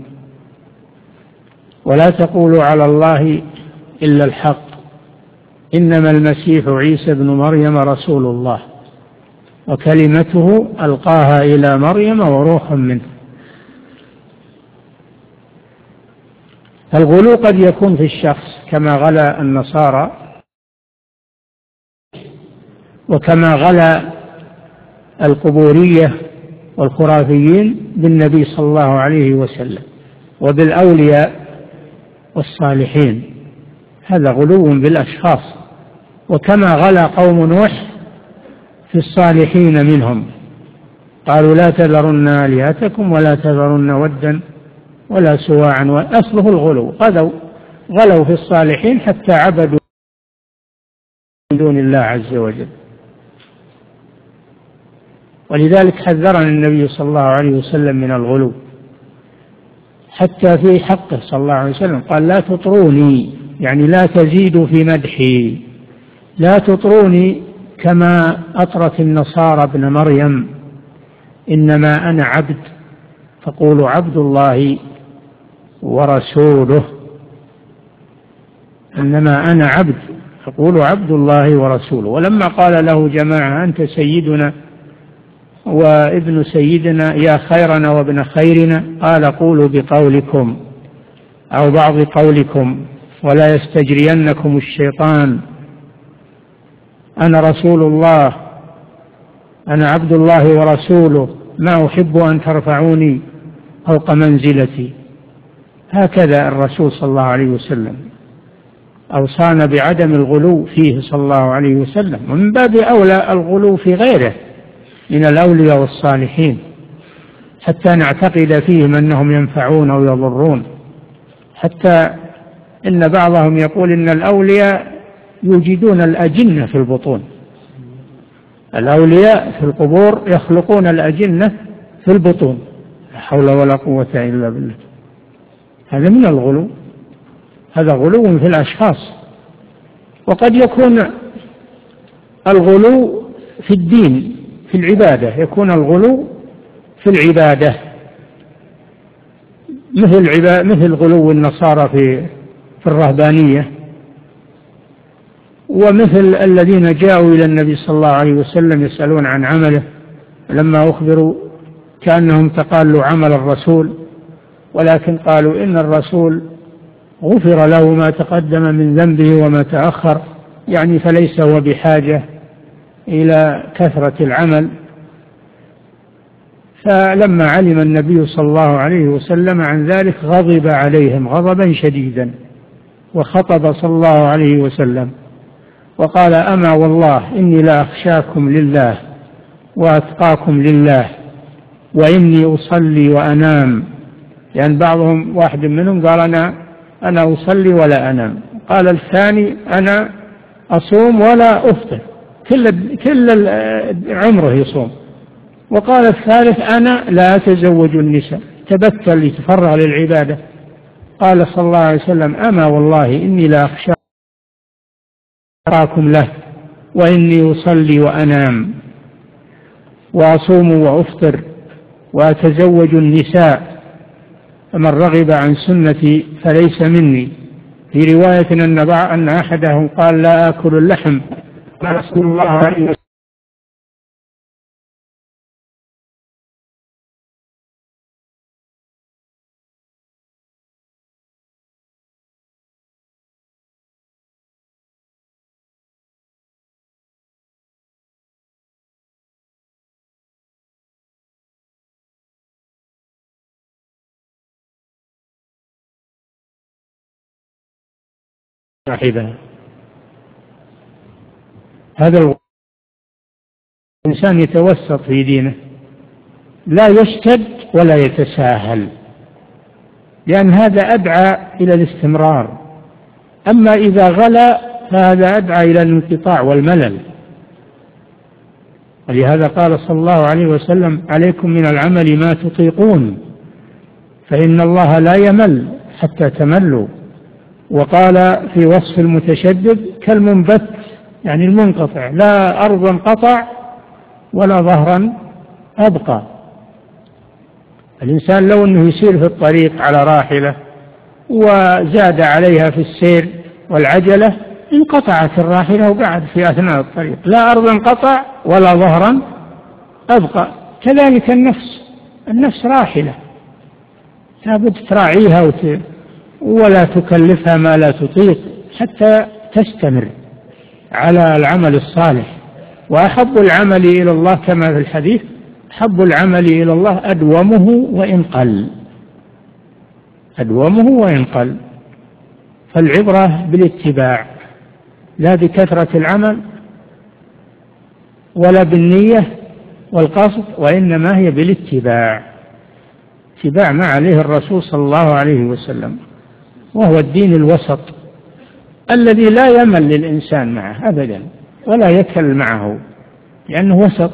ولا تقولوا على الله إلا الحق إنما المسيح عيسى بن مريم رسول الله وكلمته ألقاها إلى مريم وروح منه. الغلو قد يكون في الشخص كما غلا النصارى، وكما غلا القبورية والخرافيين بالنبي صلى الله عليه وسلم وبالأولياء والصالحين، هذا غلو بالأشخاص. وكما غلا قوم نوح في الصالحين منهم، قالوا لا تذرن آلهتكم ولا تذرن ودا ولا سواعا، وأصله الغلو، غلوا غلوا في الصالحين حتى عبدوا من دون الله عز وجل. ولذلك حذرنا النبي صلى الله عليه وسلم من الغلو، حتى في حقه صلى الله عليه وسلم قال: لا تطروني، يعني لا تزيدوا في مدحي، لا تطروني كما أطرت النصارى ابن مريم، إنما أنا عبد فقولوا عبد الله ورسوله، إنما أنا عبد فقولوا عبد الله ورسوله. ولما قال له جماعة: أنت سيدنا وابن سيدنا، يا خيرنا وابن خيرنا، قال: قولوا بقولكم أو بعض قولكم ولا يستجرينكم الشيطان، أنا رسول الله، أنا عبد الله ورسوله، ما أحب أن ترفعوني فوق منزلتي. هكذا الرسول صلى الله عليه وسلم أوصانا بعدم الغلو فيه صلى الله عليه وسلم، ومن باب أولى الغلو في غيره من الأولياء والصالحين، حتى نعتقد فيهم أنهم ينفعون أو يضرون. حتى إن بعضهم يقول إن الأولياء يوجدون الأجنة في البطون، الأولياء في القبور يخلقون الأجنة في البطون، لا حول ولا قوة إلا بالله. هذا من الغلو، هذا غلو في الأشخاص. وقد يكون الغلو في الدين، في العبادة، يكون الغلو في العبادة، مثل مثل غلو النصارى في في الرهبانية، ومثل الذين جاءوا إلى النبي صلى الله عليه وسلم يسألون عن عمله، لما أخبروا كأنهم تقالوا عمل الرسول، ولكن قالوا إن الرسول غفر له ما تقدم من ذنبه وما تأخر، يعني فليس هو بحاجة إلى كثرة العمل. فلما علم النبي صلى الله عليه وسلم عن ذلك غضب عليهم غضبا شديدا، وخطب صلى الله عليه وسلم وقال: أما والله إني لا أخشاكم لله وأتقاكم لله، وإني أصلي وأنام. لأن يعني بعضهم واحد منهم قال: أنا أنا أصلي ولا أنام. قال الثاني: أنا أصوم ولا أفطر، كل كل عمره يصوم. وقال الثالث: أنا لا أتزوج النساء، تبتل يتفرغ للعبادة. قال صلى الله عليه وسلم: أما والله إني لا أخشاكم له، وإني أصلي وأنام وأصوم وأفطر وأتزوج النساء، فمن رغب عن سنتي فليس مني. في رواية أن أن أحدهم قال: لا آكل اللحم. رسول الله عليه وسلم صاحبها. هذا الإنسان يتوسط في دينه، لا يشتد ولا يتساهل، لأن هذا أدعى إلى الاستمرار. أما إذا غلا فهذا أدعى إلى الانقطاع والملل. ولهذا قال صلى الله عليه وسلم: عليكم من العمل ما تطيقون، فإن الله لا يمل حتى تملوا. وقال في وصف المتشدد: كالمنبت، يعني المنقطع، لا أرضا قطع ولا ظهرا أبقى. الإنسان لو أنه يسير في الطريق على راحلة وزاد عليها في السير والعجلة انقطعت الراحلة وقعد في أثناء الطريق، لا أرضا قطع ولا ظهرا أبقى. كذلك النفس، النفس راحلة لابد تراعيها وت... ولا تكلفها ما لا تطيق حتى تستمر على العمل الصالح. وأحب العمل إلى الله كما في الحديث: أحب العمل إلى الله أدومه وإن قل، أدومه وإن قل. فالعبرة بالاتباع لا بكثرة العمل ولا بالنية والقصد، وإنما هي بالاتباع، اتباع ما عليه الرسول صلى الله عليه وسلم، وهو الدين الوسط الذي لا يمل للإنسان معه أبدا ولا يكل معه، لأنه وسط،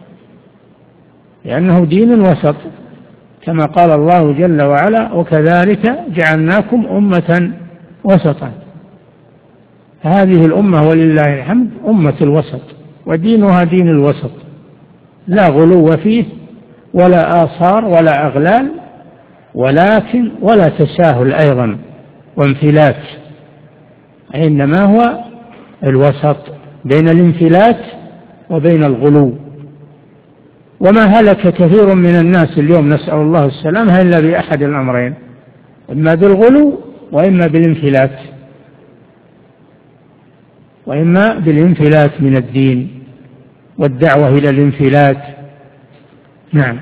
لأنه دين وسط، كما قال الله جل وعلا: وكذلك جعلناكم أمة وسطا. هذه الأمة ولله الحمد أمة الوسط، ودينها دين الوسط، لا غلو فيه ولا آثار ولا أغلال، ولكن ولا تساهل أيضا وانفلات، إنما هو الوسط بين الانفلات وبين الغلو. وما هلك كثير من الناس اليوم، نسأل الله السلامة، إلا بأحد الأمرين: إما بالغلو وإما بالانفلات، وإما بالانفلات من الدين والدعوة إلى الانفلات. نعم.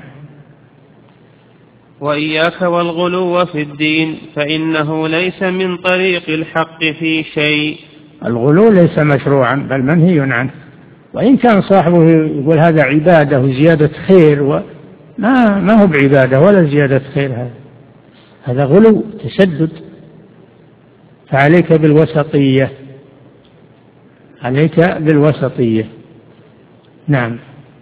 وإياك والغلو في الدين، فإنه ليس من طريق الحق في شيء. الغلو ليس مشروعا بل منهي عنه، وإن كان صاحبه يقول هذا عبادة وزيادة خير، وما ما هو بعبادة ولا زيادة خير، هذا هذا غلو تشدد. فعليك بالوسطية، عليك بالوسطية. نعم.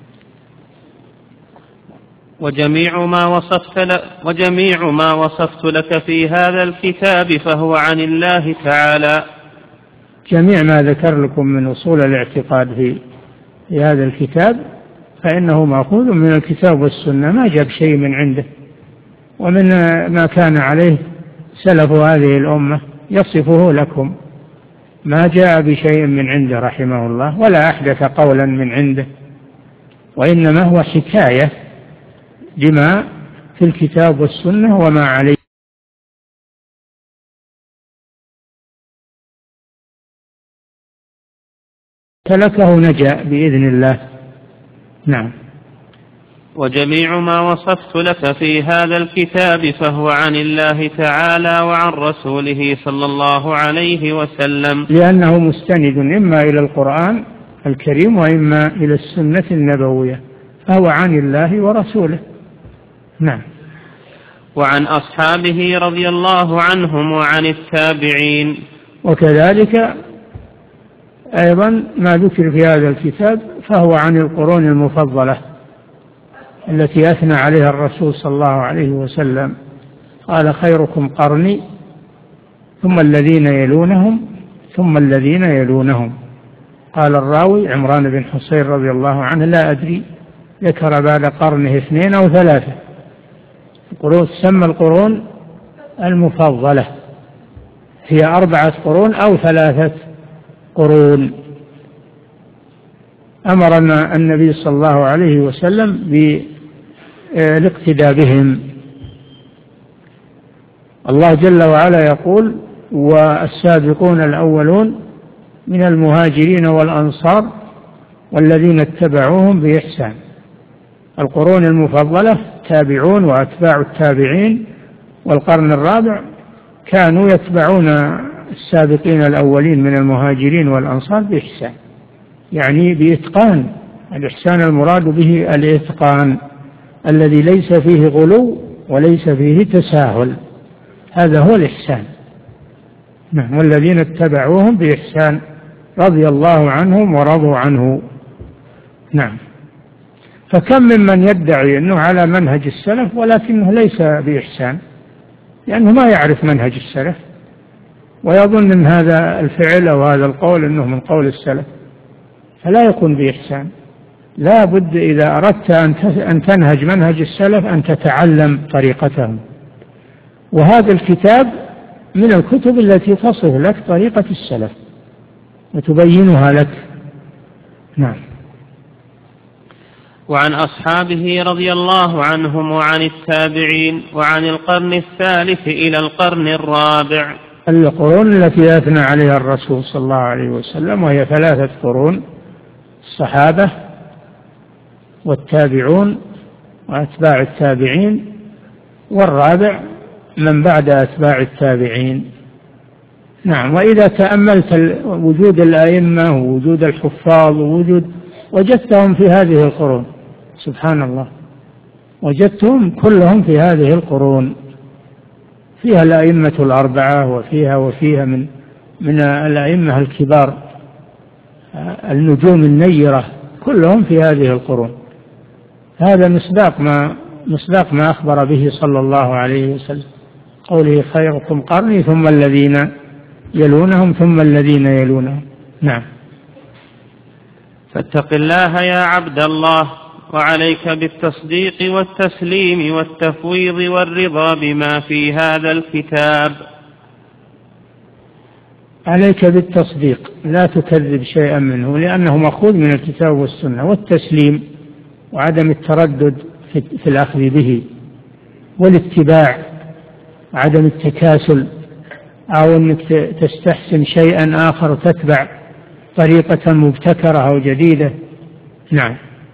وجميع ما وصفت لك وجميع ما وصفت لك في هذا الكتاب فهو عن الله تعالى. جميع ما ذكر لكم من أصول الاعتقاد في في هذا الكتاب فإنه مأخوذ من الكتاب والسنة، ما جاب شيء من عنده، ومن ما كان عليه سلف هذه الأمة يصفه لكم، ما جاء بشيء من عنده رحمه الله، ولا أحدث قولا من عنده، وإنما هو حكاية لما في الكتاب والسنة وما عليه سلكه نجا بإذن الله. نعم. وجميع ما وصفت لك في هذا الكتاب فهو عن الله تعالى وعن رسوله صلى الله عليه وسلم، لأنه مستند إما إلى القرآن الكريم وإما إلى السنة النبوية، فهو عن الله ورسوله. نعم. وعن أصحابه رضي الله عنهم وعن التابعين. وكذلك أيضا ما ذكر في هذا الكتاب فهو عن القرون المفضلة التي أثنى عليها الرسول صلى الله عليه وسلم، قال خيركم قرني ثم الذين يلونهم ثم الذين يلونهم. قال الراوي عمران بن حصين رضي الله عنه لا أدري ذكر بعد قرنه اثنين أو ثلاثة. القرون تسمى القرون المفضلة، هي أربعة قرون أو ثلاثة قرون. أمرنا النبي صلى الله عليه وسلم بالاقتداء بهم. الله جل وعلا يقول والسابقون الأولون من المهاجرين والأنصار والذين اتبعوهم بإحسان. القرون المفضلة تابعون وأتباع التابعين، والقرن الرابع كانوا يتبعون السابقين الأولين من المهاجرين والأنصار بإحسان، يعني بإتقان. الإحسان المراد به الإتقان الذي ليس فيه غلو وليس فيه تساهل، هذا هو الإحسان. نعم. والذين اتبعوهم بإحسان رضي الله عنهم ورضوا عنه. نعم. فكم ممن يدعي أنه على منهج السلف ولكنه ليس بإحسان، لأنه ما يعرف منهج السلف ويظن أن هذا الفعل أو هذا القول أنه من قول السلف، فلا يكون بإحسان. لا بد إذا أردت أن تنهج منهج السلف أن تتعلم طريقتهم، وهذا الكتاب من الكتب التي تصف لك طريقة السلف وتبينها لك. نعم. وعن أصحابه رضي الله عنهم وعن التابعين وعن القرن الثالث إلى القرن الرابع. القرون التي أثنى عليها الرسول صلى الله عليه وسلم وهي ثلاثة قرون: الصحابة والتابعون وأتباع التابعين، والرابع من بعد أتباع التابعين. نعم. وإذا تأملت وجود الأئمة ووجود الحفاظ ووجود وجدتهم في هذه القرون، سبحان الله، وجدتهم كلهم في هذه القرون، فيها الأئمة الأربعة وفيها وفيها من من الأئمة الكبار النجوم النيرة، كلهم في هذه القرون. هذا مصداق ما مصداق ما أخبر به صلى الله عليه وسلم، قوله خيركم قرني ثم الذين يلونهم ثم الذين يلونهم. نعم. فاتق الله يا عبد الله، وعليك بالتصديق والتسليم والتفويض والرضا بما في هذا الكتاب. عليك بالتصديق، لا تكذب شيئا منه لأنه مأخوذ من الكتاب والسنة، والتسليم وعدم التردد في الأخذ به، والاتباع عدم التكاسل أو أنك تستحسن شيئا آخر وتتبع طريقة مبتكرة أو جديدة. نعم.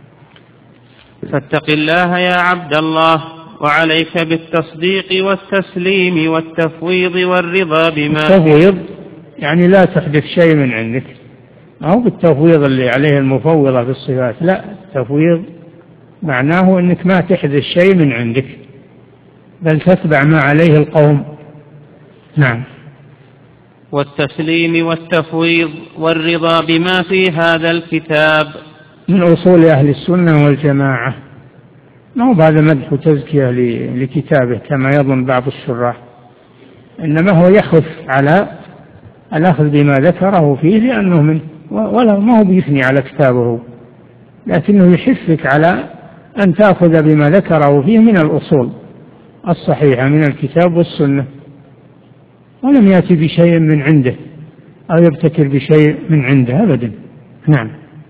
فاتق الله يا عبد الله، وعليك بالتصديق والتسليم والتفويض والرضا بما التفويض يعني لا تحدث شيء من عندك، أو بالتفويض اللي عليه المفوضة في الصفات، لا، التفويض معناه أنك ما تحدث شيء من عندك بل تتبع ما عليه القوم. نعم. والتسليم والتفويض والرضا بما في هذا الكتاب من أصول أهل السنة والجماعة، ما هو هذا مدح وتزكية لكتابه كما يظن بعض الشراح، إنما هو يحث على الأخذ بما ذكره فيه، لأنه من ولا ما هو بيثني على كتابه، لكنه يحثك على أن تأخذ بما ذكره فيه من الأصول الصحيحة من الكتاب والسنة، ولم يأتي بشيء من عنده أو يبتكر بشيء من عنده أبدا. نعم.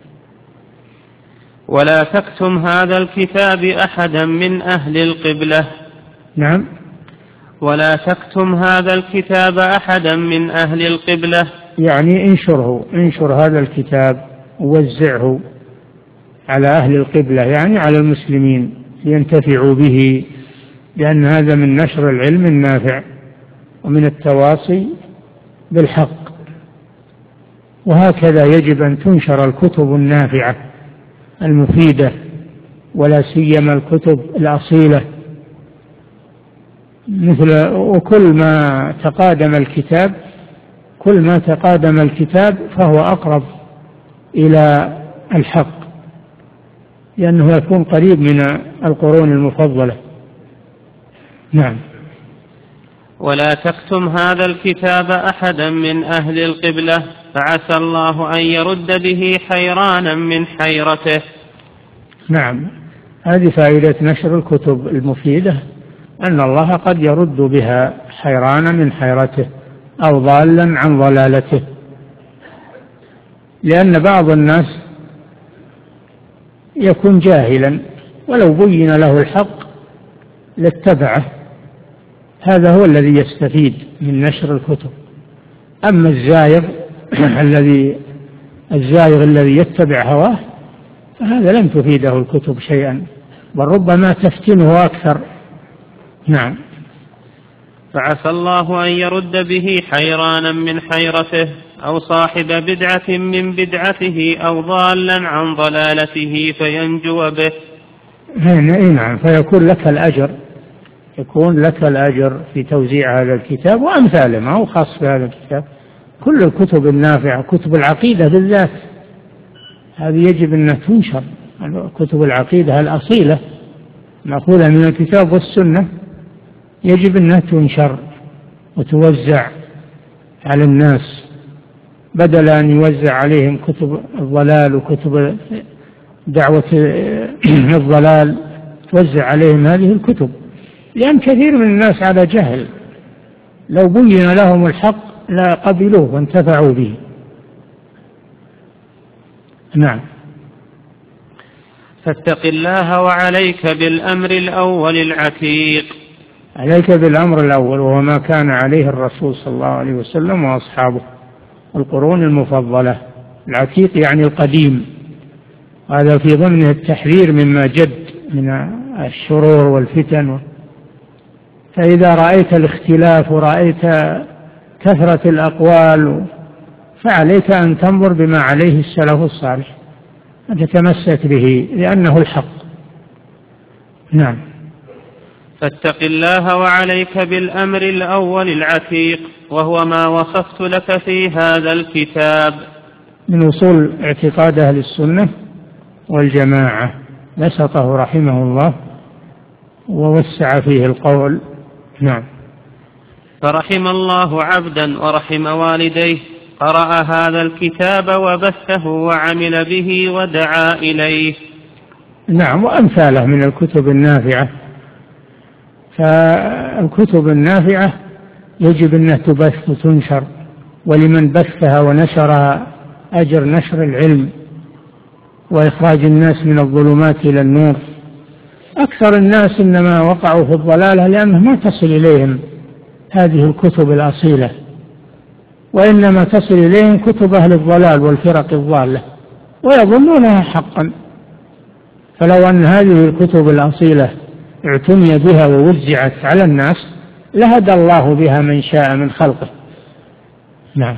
ولا تكتم هذا الكتاب أحدا من أهل القبلة. نعم. ولا تكتم هذا الكتاب أحدا من أهل القبلة، يعني انشره، انشر هذا الكتاب ووزعه على أهل القبلة، يعني على المسلمين لينتفعوا به، لأن هذا من نشر العلم النافع ومن التواصي بالحق. وهكذا يجب أن تنشر الكتب النافعة المفيدة، ولا سيما الكتب الأصيلة، مثل وكل ما تقادم الكتاب كل ما تقادم الكتاب فهو أقرب إلى الحق، لأنه يكون قريب من القرون المفضلة. نعم. ولا تكتم هذا الكتاب أحدا من أهل القبلة فعسى الله أن يرد به حيرانا من حيرته. نعم، هذه فائدة نشر الكتب المفيدة، أن الله قد يرد بها حيرانا من حيرته أو ضالا عن ضلالته، لأن بعض الناس يكون جاهلا ولو بين له الحق لاتبعه، هذا هو الذي يستفيد من نشر الكتب. أما الزائغ الذي الزائغ الذي يتبع هواه فهذا لن تفيده الكتب شيئا، بل ربما تفتنه أكثر. نعم. فعسى الله أن يرد به حيرانا من حيرته أو صاحب بدعة من بدعته أو ضالا عن ضلالته فينجو به. نعم، فيكون لك الأجر يكون لك الأجر في توزيع هذا الكتاب وأمثاله، ما هو خاص بهذا الكتاب، كل الكتب النافعة، كتب العقيدة بالذات هذه يجب أن تنشر. كتب العقيدة الأصيلة مأخوذة من الكتاب والسنة يجب أنها تنشر وتوزع على الناس، بدل أن يوزع عليهم كتب الضلال وكتب دعوة الضلال، توزع عليهم هذه الكتب، لأن كثير من الناس على جهل، لو بين لهم الحق لا قبلوه وانتفعوا به. نعم. فاتق الله وعليك بالأمر الأول العتيق. عليك بالأمر الأول وهو ما كان عليه الرسول صلى الله عليه وسلم وأصحابه القرون المفضلة. العتيق يعني القديم، هذا في ضمنه التحذير مما جد من الشرور والفتن. فإذا رأيت الاختلاف ورأيت كثرة الأقوال فعليك أن تنظر بما عليه السلف الصالح أن تتمسك به لأنه الحق. نعم. فاتق الله وعليك بالأمر الأول العتيق وهو ما وصفت لك في هذا الكتاب. من أصول اعتقاد أهل السنة والجماعة، بسطه رحمه الله ووسع فيه القول. نعم. فرحم الله عبدا ورحم والديه قرأ هذا الكتاب وبثه وعمل به ودعا إليه. نعم، وأمثاله من الكتب النافعة. فالكتب النافعة يجب أن تبث وتنشر، ولمن بثها ونشرها أجر نشر العلم وإخراج الناس من الظلمات إلى النور. أكثر الناس إنما وقعوا في الضلالة لأنه ما تصل إليهم هذه الكتب الأصيلة، وإنما تصل إليهم كتب أهل الضلال والفرق الضالة ويظنونها حقا. فلو أن هذه الكتب الأصيلة اعتني بها ووزعت على الناس لهدى الله بها من شاء من خلقه. نعم.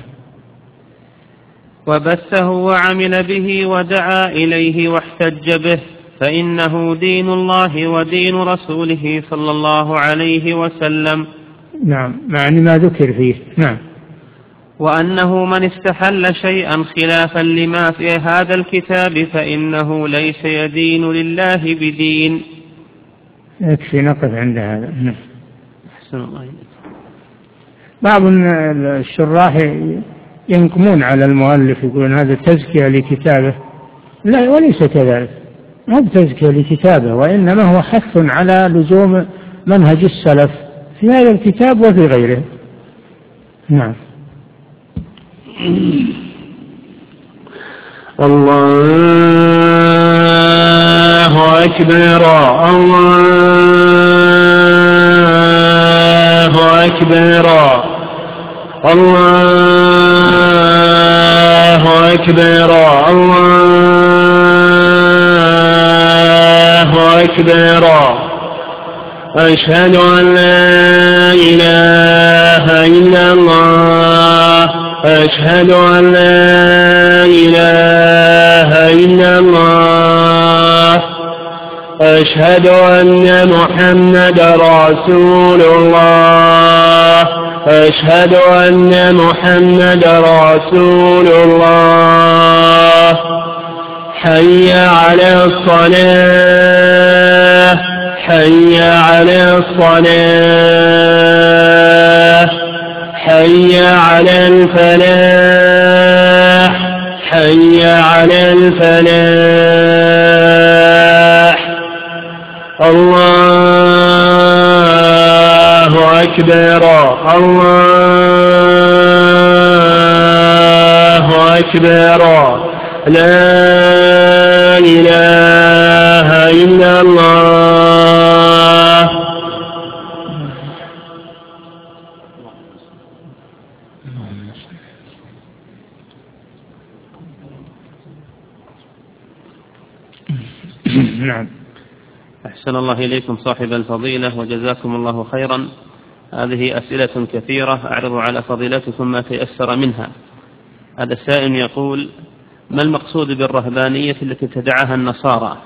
وبثه وعمل به ودعا إليه واحتج به، فإنه دين الله ودين رسوله صلى الله عليه وسلم. نعم، معني ما ذكر فيه. نعم. وأنه من استحل شيئا خلافا لما في هذا الكتاب فإنه ليس يدين لله بدين. يكفي نقف عند هذا. نعم. أحسن الله إليك. بعض الشراح ينقمون على المؤلف يقولون هذا تزكية لكتابه. لا، وليس كذلك، ما بتزكية لكتابه، وإنما هو حث على لزوم منهج السلف في هذا الكتاب وفي غيره. نعم. الله أكبر الله أكبر الله أكبر الله أكبر. أشهد أن لا إله إلا الله. أشهد أن لا إله إلا الله. أشهد أن محمدا رسول الله. أشهد أن محمدا رسول الله. حي على الصلاة. حي على الصلاة. حي على الفلاح. حي على الفلاح. الله أكبر. الله أكبر. لا إله إلا الله. نعم. أحسن الله إليكم صاحب الفضيلة وجزاكم الله خيرا. هذه أسئلة كثيرة أعرض على فضيلتكم ما تيسر منها. هذا السائل يقول: ما المقصود بالرهبانية التي ابتدعها النصارى؟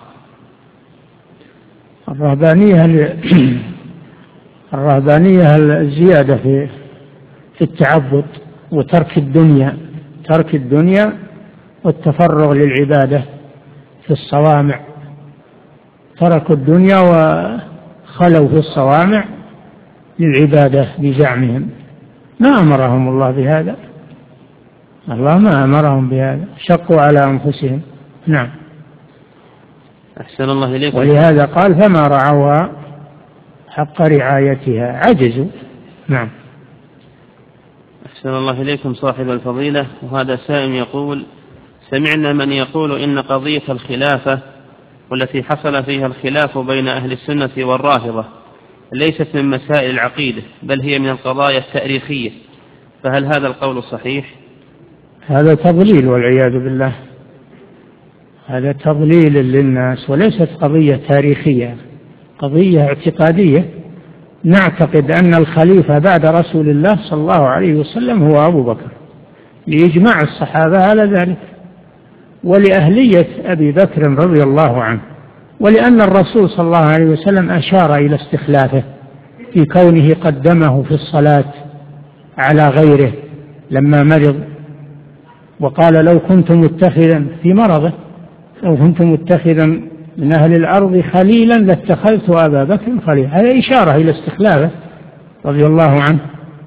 الرهبانية الرهبانية الزيادة في في التعبد وترك الدنيا، ترك الدنيا والتفرغ للعبادة في الصوامع. تركوا الدنيا وخلوا في الصوامع للعبادة بزعمهم. ما أمرهم الله بهذا، الله ما أمرهم بهذا، شقوا على أنفسهم. نعم. أحسن الله إليكم. ولهذا قال: فما رعوها حق رعايتها، عجزوا. نعم. أحسن الله إليكم صاحب الفضيلة. وهذا سائل يقول: سمعنا من يقول إن قضية الخلافة والتي حصل فيها الخلاف بين أهل السنة والرافضة ليست من مسائل العقيدة، بل هي من القضايا التاريخية، فهل هذا القول صحيح؟ هذا تضليل والعياذ بالله، هذا تضليل للناس، وليست قضية تاريخية، قضية اعتقادية. نعتقد أن الخليفة بعد رسول الله صلى الله عليه وسلم هو أبو بكر، لإجماع الصحابة على ذلك، ولأهلية أبي بكر رضي الله عنه، ولأن الرسول صلى الله عليه وسلم أشار إلى استخلافه في كونه قدمه في الصلاة على غيره لما مرض، وقال: لو كنت متخذا في مرضه لو كنت متخذا من أهل الأرض خليلا لاتخذت أبا بكر خليلا. هذا إشارة إلى استخلافه رضي الله عنه.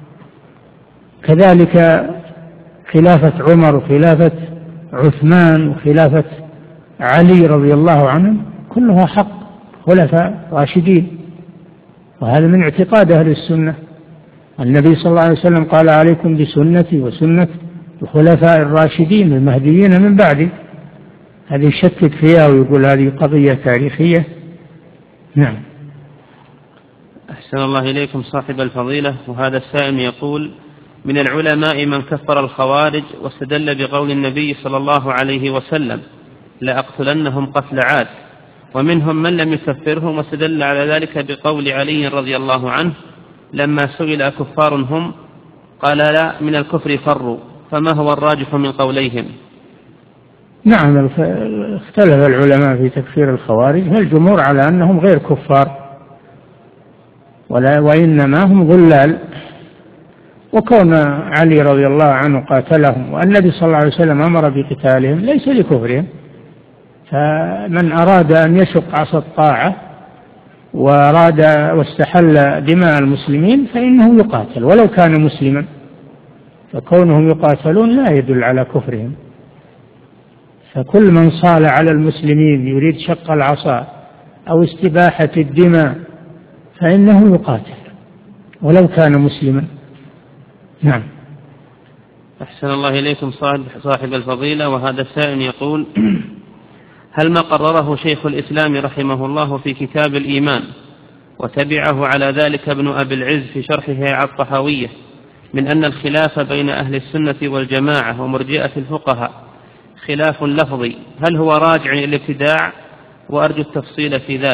كذلك خلافة عمر وخلافة عثمان وخلافة علي رضي الله عنهم كلها حق، خلفاء راشدين، وهذا من اعتقاد أهل السنة. النبي صلى الله عليه وسلم قال: عليكم بسنتي وسنة الخلفاء الراشدين المهديين من بعدي. هذه يشكك فيها ويقول هذه قضية تاريخية. نعم. أحسن الله إليكم صاحب الفضيلة. وهذا السائل يقول: من العلماء من كفر الخوارج واستدل بقول النبي صلى الله عليه وسلم: لأقتلنهم قتل عاد، ومنهم من لم يكفرهم واستدل على ذلك بقول علي رضي الله عنه لما سئل أكفار هم قال: لا، من الكفر فروا. فما هو الراجح من قوليهم؟ نعم، اختلف العلماء في تكفير الخوارج، فالجمهور على أنهم غير كفار ولا وإنما هم ضلال، وكون علي رضي الله عنه قاتلهم والنبي صلى الله عليه وسلم أمر بقتالهم ليس لكفرهم. فمن أراد أن يشق عصا الطاعة وأراد واستحل دماء المسلمين فإنه يقاتل ولو كان مسلما، فكونهم يقاتلون لا يدل على كفرهم. فكل من صال على المسلمين يريد شق العصا أو استباحة الدماء فإنه يقاتل ولو كان مسلما. نعم. أحسن الله إليكم صاحب الفضيلة. وهذا السائل يقول: هل ما قرره شيخ الإسلام رحمه الله في كتاب الإيمان وتبعه على ذلك ابن أبي العز في شرحه على الطحاوية من أن الخلاف بين أهل السنة والجماعة ومرجئة الفقهاء خلاف لفظي، هل هو راجع إلى الابتداع؟ وأرجو التفصيل في ذلك.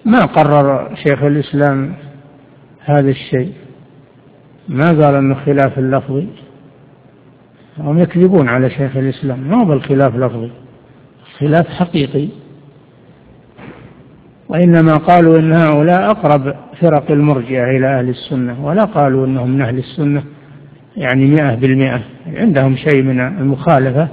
ما قرر شيخ الإسلام هذا الشيء، ما قال أنه خلاف اللفظي. هم يكذبون على شيخ الإسلام، ما هو بالخلاف لفظي، خلاف حقيقي. وإنما قالوا إن هؤلاء أقرب فرق المرجئة إلى أهل السنة، ولا قالوا إنهم من أهل السنة يعني مئة بالمئة، عندهم شيء من المخالفة،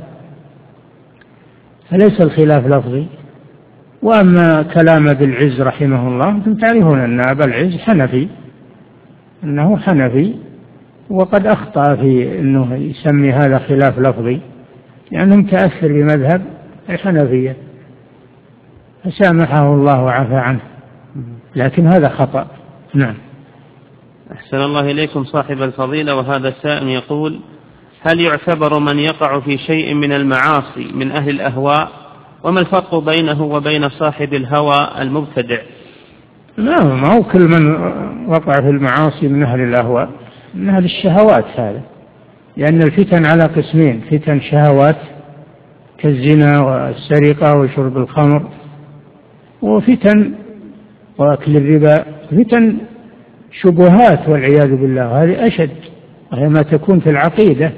فليس الخلاف لفظي. وأما كلام أبي العز رحمه الله، أنتم تعرفون أن أبا العز حنفي، أنه حنفي، وقد أخطأ في أنه يسمي هذا خلاف لفظي، لأنه متأثر بمذهب الحنفية، فسامحه الله وعفى عنه، لكن هذا خطأ. نعم. أحسن الله إليكم صاحب الفضيلة، وهذا السائل يقول: هل يعتبر من يقع في شيء من المعاصي من أهل الأهواء؟ وما الفرق بينه وبين صاحب الهوى المبتدع؟ لا، ما هو كل من وقع في المعاصي من أهل الأهواء، من أهل الشهوات هذا، لأن الفتن على قسمين: فتن شهوات كالزنا والسرقة وشرب الخمر، وفتن وأكل الربا، فتن شبهات والعياذ بالله، هذه أشد، وهي ما تكون في العقيدة،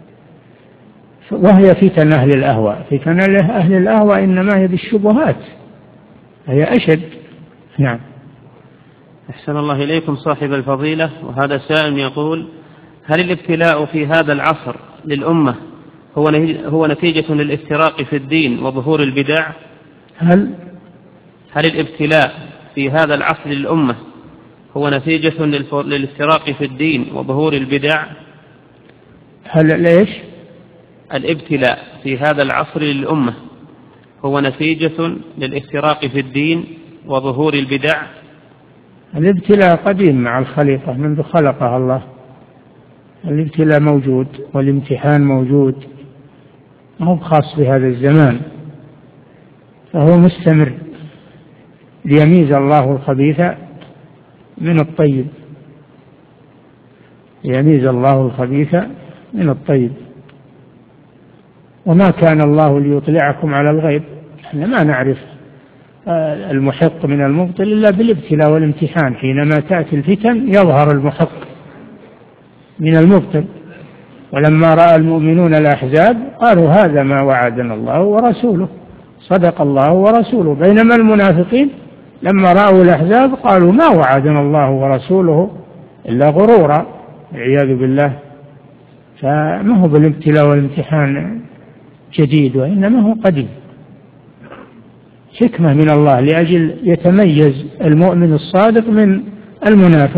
وهي فتن أهل الأهواء. فتن أهل الأهواء إنما هي بالشبهات، هي أشد. نعم. أحسن الله إليكم صاحب الفضيلة، وهذا سائل يقول: هل الابتلاء في هذا العصر للأمة هو هو نتيجة للافتراق في الدين وظهور البدع؟ هل هل الابتلاء في هذا العصر للأمة هو نتيجة للافتراق في الدين وظهور البدع؟ هل ليش؟ الابتلاء في هذا العصر للأمة هو نتيجة للافتراق في الدين وظهور البدع؟ الابتلاء قديم مع الخليقة منذ خلقها الله، الابتلاء موجود والامتحان موجود، ما هو خاص بهذا الزمان، فهو مستمر ليميز الله الخبيث من الطيب، ليميز الله الخبيث من الطيب. وما كان الله ليطلعكم على الغيب، احنا ما نعرف المحق من المبطل إلا بالابتلاء والامتحان، حينما تأتي الفتن يظهر المحق من المبطل. ولما رأى المؤمنون الأحزاب قالوا هذا ما وعدنا الله ورسوله، صدق الله ورسوله، بينما المنافقين لما رأوا الأحزاب قالوا ما وعدنا الله ورسوله إلا غرورا، والعياذ بالله. فما هو بالابتلاء والامتحان جديد، وإنما هو قديم، حكمة من الله لأجل يتميز المؤمن الصادق من المنافق.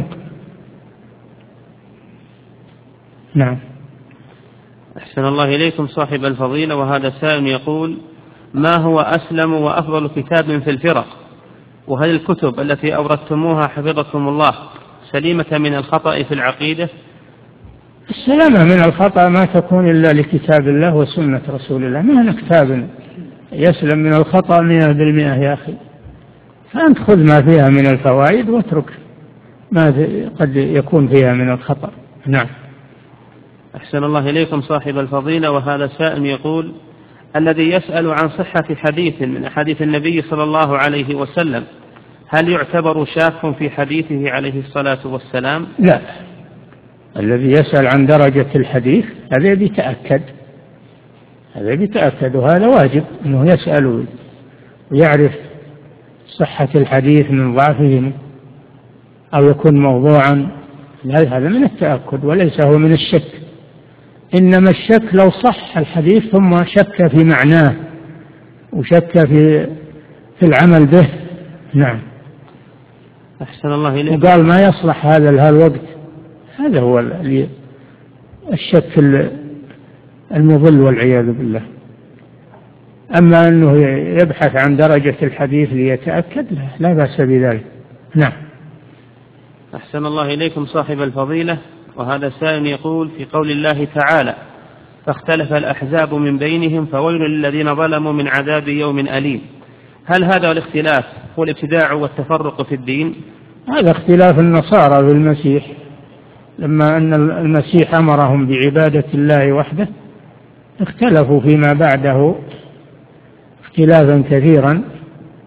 نعم. أحسن الله إليكم صاحب الفضيلة، وهذا سائل يقول: ما هو أسلم وأفضل كتاب في الفرق؟ وهل الكتب التي أوردتموها حفظكم الله سليمة من الخطأ في العقيدة؟ السلامة من الخطأ ما تكون إلا لكتاب الله وسنة رسول الله، ما هنا كتاب يسلم من الخطأ مئة بالمئة يا أخي، فأنت خذ ما فيها من الفوائد واترك ما قد يكون فيها من الخطأ. نعم. أحسن الله إليكم صاحب الفضيلة، وهذا سائل يقول: الذي يسأل عن صحة حديث من أحاديث النبي صلى الله عليه وسلم هل يعتبر شاك في حديثه عليه الصلاة والسلام؟ لا، الذي يسأل عن درجة الحديث هذا بيتأكد، هذا بيتأكد، وهذا واجب أنه يسأل ويعرف صحة الحديث من ضعفه أو يكون موضوعا، هذا من التأكد وليس هو من الشك. إنما الشك لو صح الحديث ثم شك في معناه وشك في في العمل به. نعم. أحسن الله إليك. وقال ما يصلح هذا لهالوقت، هذا هو الشك المضل والعياذ بالله. أما أنه يبحث عن درجة الحديث ليتأكد، لا, لا بأس بذلك. نعم. أحسن الله إليكم صاحب الفضيلة، وهذا سائل يقول: في قول الله تعالى: فاختلف الأحزاب من بينهم فويل للذين ظلموا من عذاب يوم أليم، هل هذا الاختلاف هو الابتداع والتفرق في الدين؟ هذا اختلاف النصارى بالمسيح، لما أن المسيح أمرهم بعبادة الله وحده اختلفوا فيما بعده اختلافا كثيرا،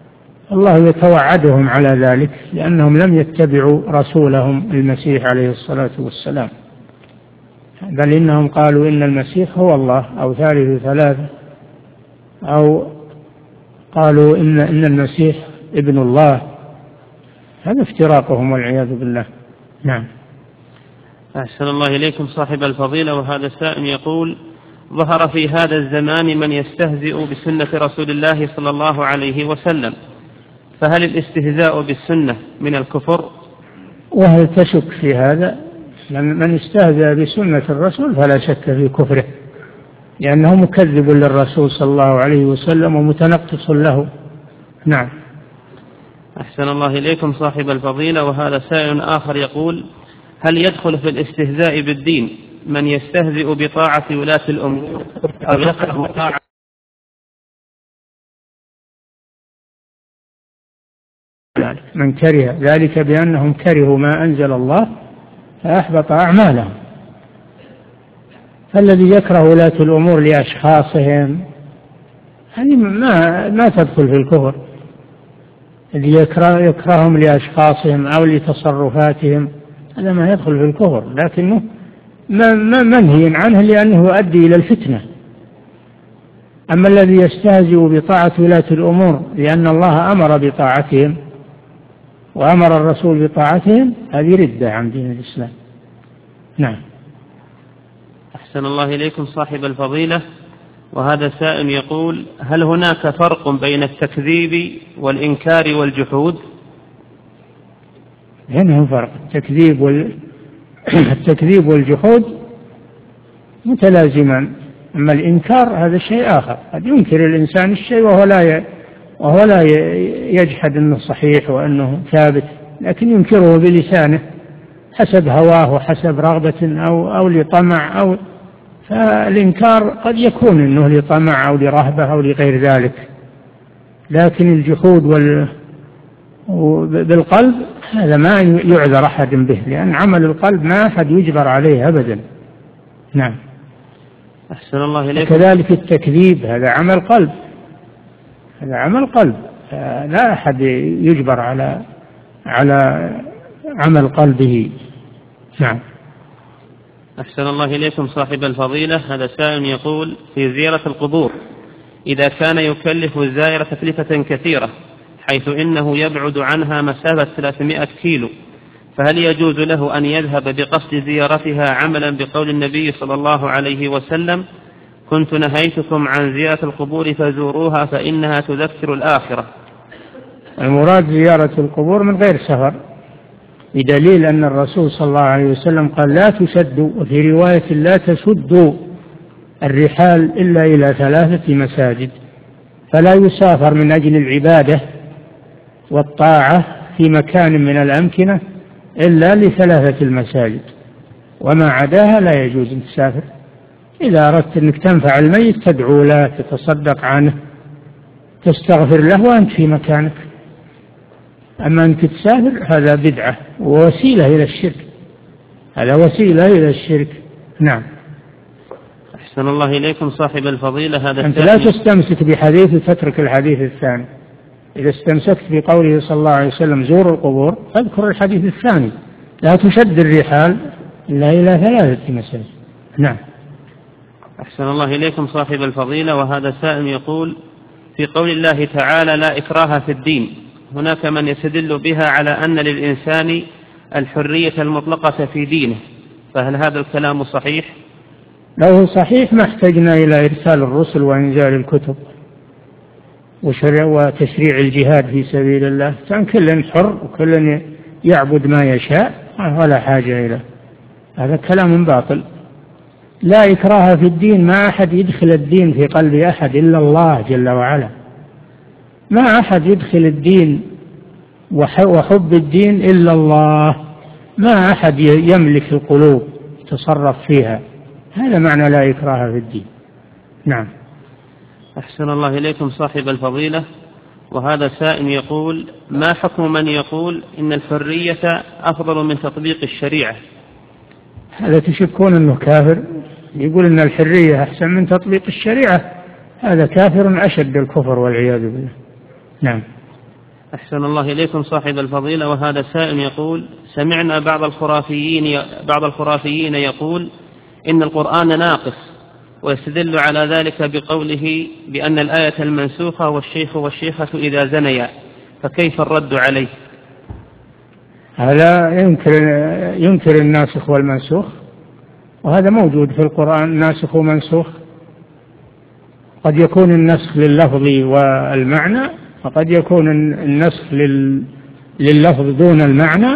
الله يتوعدهم على ذلك لأنهم لم يتبعوا رسولهم المسيح عليه الصلاة والسلام، بل إنهم قالوا إن المسيح هو الله أو ثالث ثلاثة، أو قالوا إن إن المسيح ابن الله. هذا افتراقهم والعياذ بالله. نعم. أحسن الله إليكم صاحب الفضيلة. وهذا السائل يقول: ظهر في هذا الزمان من يستهزئ بسنة رسول الله صلى الله عليه وسلم، فهل الاستهزاء بالسنة من الكفر؟ وهل تشك في هذا؟ من استهزأ بسنة الرسول فلا شك في كفره، لأنه مكذب للرسول صلى الله عليه وسلم ومتنقص له. نعم. أحسن الله إليكم صاحب الفضيلة. وهذا سائل آخر يقول: هل يدخل في الاستهزاء بالدين من يستهزئ بطاعة ولاة الأمور أو يكره طاعة من كره ذلك بأنهم كرهوا ما أنزل الله فأحبط أعمالهم؟ فالذي يكره ولاة الأمور لأشخاصهم هذه ما ما تدخل في الكفر. الذي يكره يكرههم لأشخاصهم أو لتصرفاتهم هذا ما يدخل في الكفر، لكنه ما منهي عنه لأنه يؤدي إلى الفتنة. أما الذي يستهزئ بطاعة ولاة الأمور لأن الله أمر بطاعتهم وأمر الرسول بطاعتهم هذه ردة عن دين الإسلام. نعم. أحسن الله إليكم صاحب الفضيلة. وهذا سائل يقول: هل هناك فرق بين التكذيب والإنكار والجحود؟ بينهم فرق. التكذيب وال... التكذيب والجحود متلازمان، أما الإنكار هذا شيء آخر. قد ينكر الإنسان الشيء وهو لا ي... وهو لا يجحد أنه صحيح وأنه ثابت، لكن ينكره بلسانه حسب هواه وحسب رغبة أو أو لطمع أو فالإنكار قد يكون أنه لطمع أو لرهبة أو لغير ذلك. لكن الجحود وال بالقلب هذا ما يعذر أحد به، لأن عمل القلب ما أحد يجبر عليه أبدا. نعم. أحسن الله إليكم. كذلك التكذيب هذا عمل قلب، هذا عمل قلب، لا أحد يجبر على على عمل قلبه. نعم. أحسن الله إليكم صاحب الفضيلة. هذا سائل يقول: في زيارة القبور إذا كان يكلف الزائر تكلفة كثيرة حيث إنه يبعد عنها مسافة ثلاثمائة كيلو، فهل يجوز له أن يذهب بقصد زيارتها عملا بقول النبي صلى الله عليه وسلم: كنت نهيتكم عن زيارة القبور فزوروها فإنها تذكر الآخرة؟ المراد زيارة القبور من غير سفر، بدليل أن الرسول صلى الله عليه وسلم قال: لا تشدوا، وفي رواية لا تشدوا الرحال إلا إلى ثلاثة مساجد. فلا يسافر من أجل العبادة والطاعة في مكان من الأمكنة إلا لثلاثة المساجد، وما عداها لا يجوز أن تسافر. إذا أردت أنك تنفع الميت تدعو له، تتصدق عنه، تستغفر له وأنت في مكانك. أما أنك تسافر هذا بدعة ووسيلة إلى الشرك، هذا وسيلة إلى الشرك. نعم. أحسن الله إليكم صاحب الفضيلة. هذا أنت لا تستمسك بحديث وتترك الحديث الثاني. إذا استمسكت بقوله صلى الله عليه وسلم زوروا القبور فاذكر الحديث الثاني: لا تشد الرحال إلا إلى ثلاثة مساجد. نعم. أحسن الله إليكم صاحب الفضيلة. وهذا سائل يقول: في قول الله تعالى: لا إكراه في الدين، هناك من يستدل بها على أن للإنسان الحرية المطلقة في دينه، فهل هذا الكلام صحيح؟ لو صحيح ما احتجنا إلى إرسال الرسل وإنزال الكتب وتشريع الجهاد في سبيل الله. كان كل حر وكل يعبد ما يشاء ولا حاجة إلى هذا كلام باطل. لا إكراه في الدين، ما أحد يدخل الدين في قلب أحد إلا الله جل وعلا. ما أحد يدخل الدين وحب الدين إلا الله. ما أحد يملك القلوب يتصرف فيها. هذا معنى لا إكراه في الدين. نعم. أحسن الله إليكم صاحب الفضيلة. وهذا سائل يقول: ما حكم من يقول إن الحرية أفضل من تطبيق الشريعة؟ هذا تشكون أنه كافر، يقول إن الحرية أحسن من تطبيق الشريعة، هذا كافر أشد الكفر والعياذ بالله. نعم. أحسن الله إليكم صاحب الفضيلة، وهذا سائل يقول: سمعنا بعض الخرافيين بعض الخرافيين يقول إن القرآن ناقص، ويستدل على ذلك بقوله بأن الآية المنسوخة والشيخ والشيخة إذا زنيا، فكيف الرد عليه؟ هذا ينكر ينكر الناسخ والمنسوخ، وهذا موجود في القرآن ناسخ ومنسوخ. قد يكون النسخ لللفظ والمعنى، وقد يكون النسخ لللفظ دون المعنى،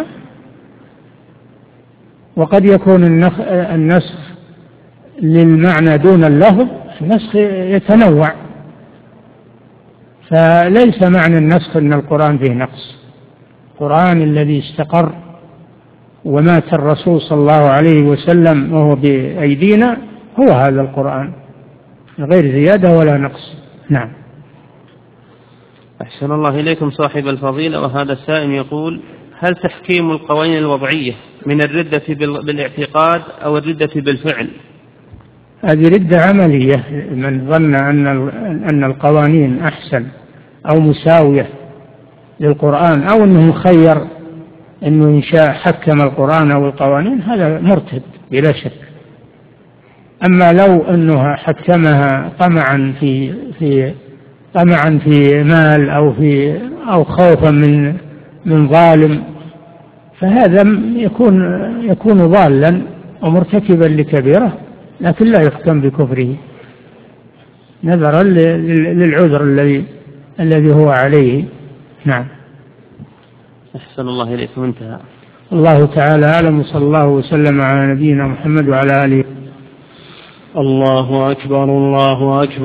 وقد يكون النسخ للمعنى دون اللفظ. النسخ يتنوع، فليس معنى النسخ أن القرآن فيه نقص. القرآن الذي استقر ومات الرسول صلى الله عليه وسلم وهو بأيدينا هو هذا القرآن، غير زيادة ولا نقص. نعم. أحسن الله إليكم صاحب الفضيلة، وهذا السائل يقول: هل تحكيم القوانين الوضعية من الردة بالاعتقاد أو الردة بالفعل؟ هذه ردة عملية. من ظن أن أن القوانين أحسن أو مساوية للقرآن، أو أنه مخير أنه إن شاء حكم القرآن أو القوانين، هذا مرتد بلا شك. أما لو أنه حكمها طمعا في في طمعا في مال أو في أو خوفا من من ظالم، فهذا يكون يكون ضالا ومرتكبا لكبيرة، لكن لا يحكم بكفره نظرا للعذر الذي الذي هو عليه. نعم. أحسن الله إليكم. انتهى. الله تعالى أعلم، وصلى الله وسلم على نبينا محمد وعلى آله. الله أكبر الله أكبر.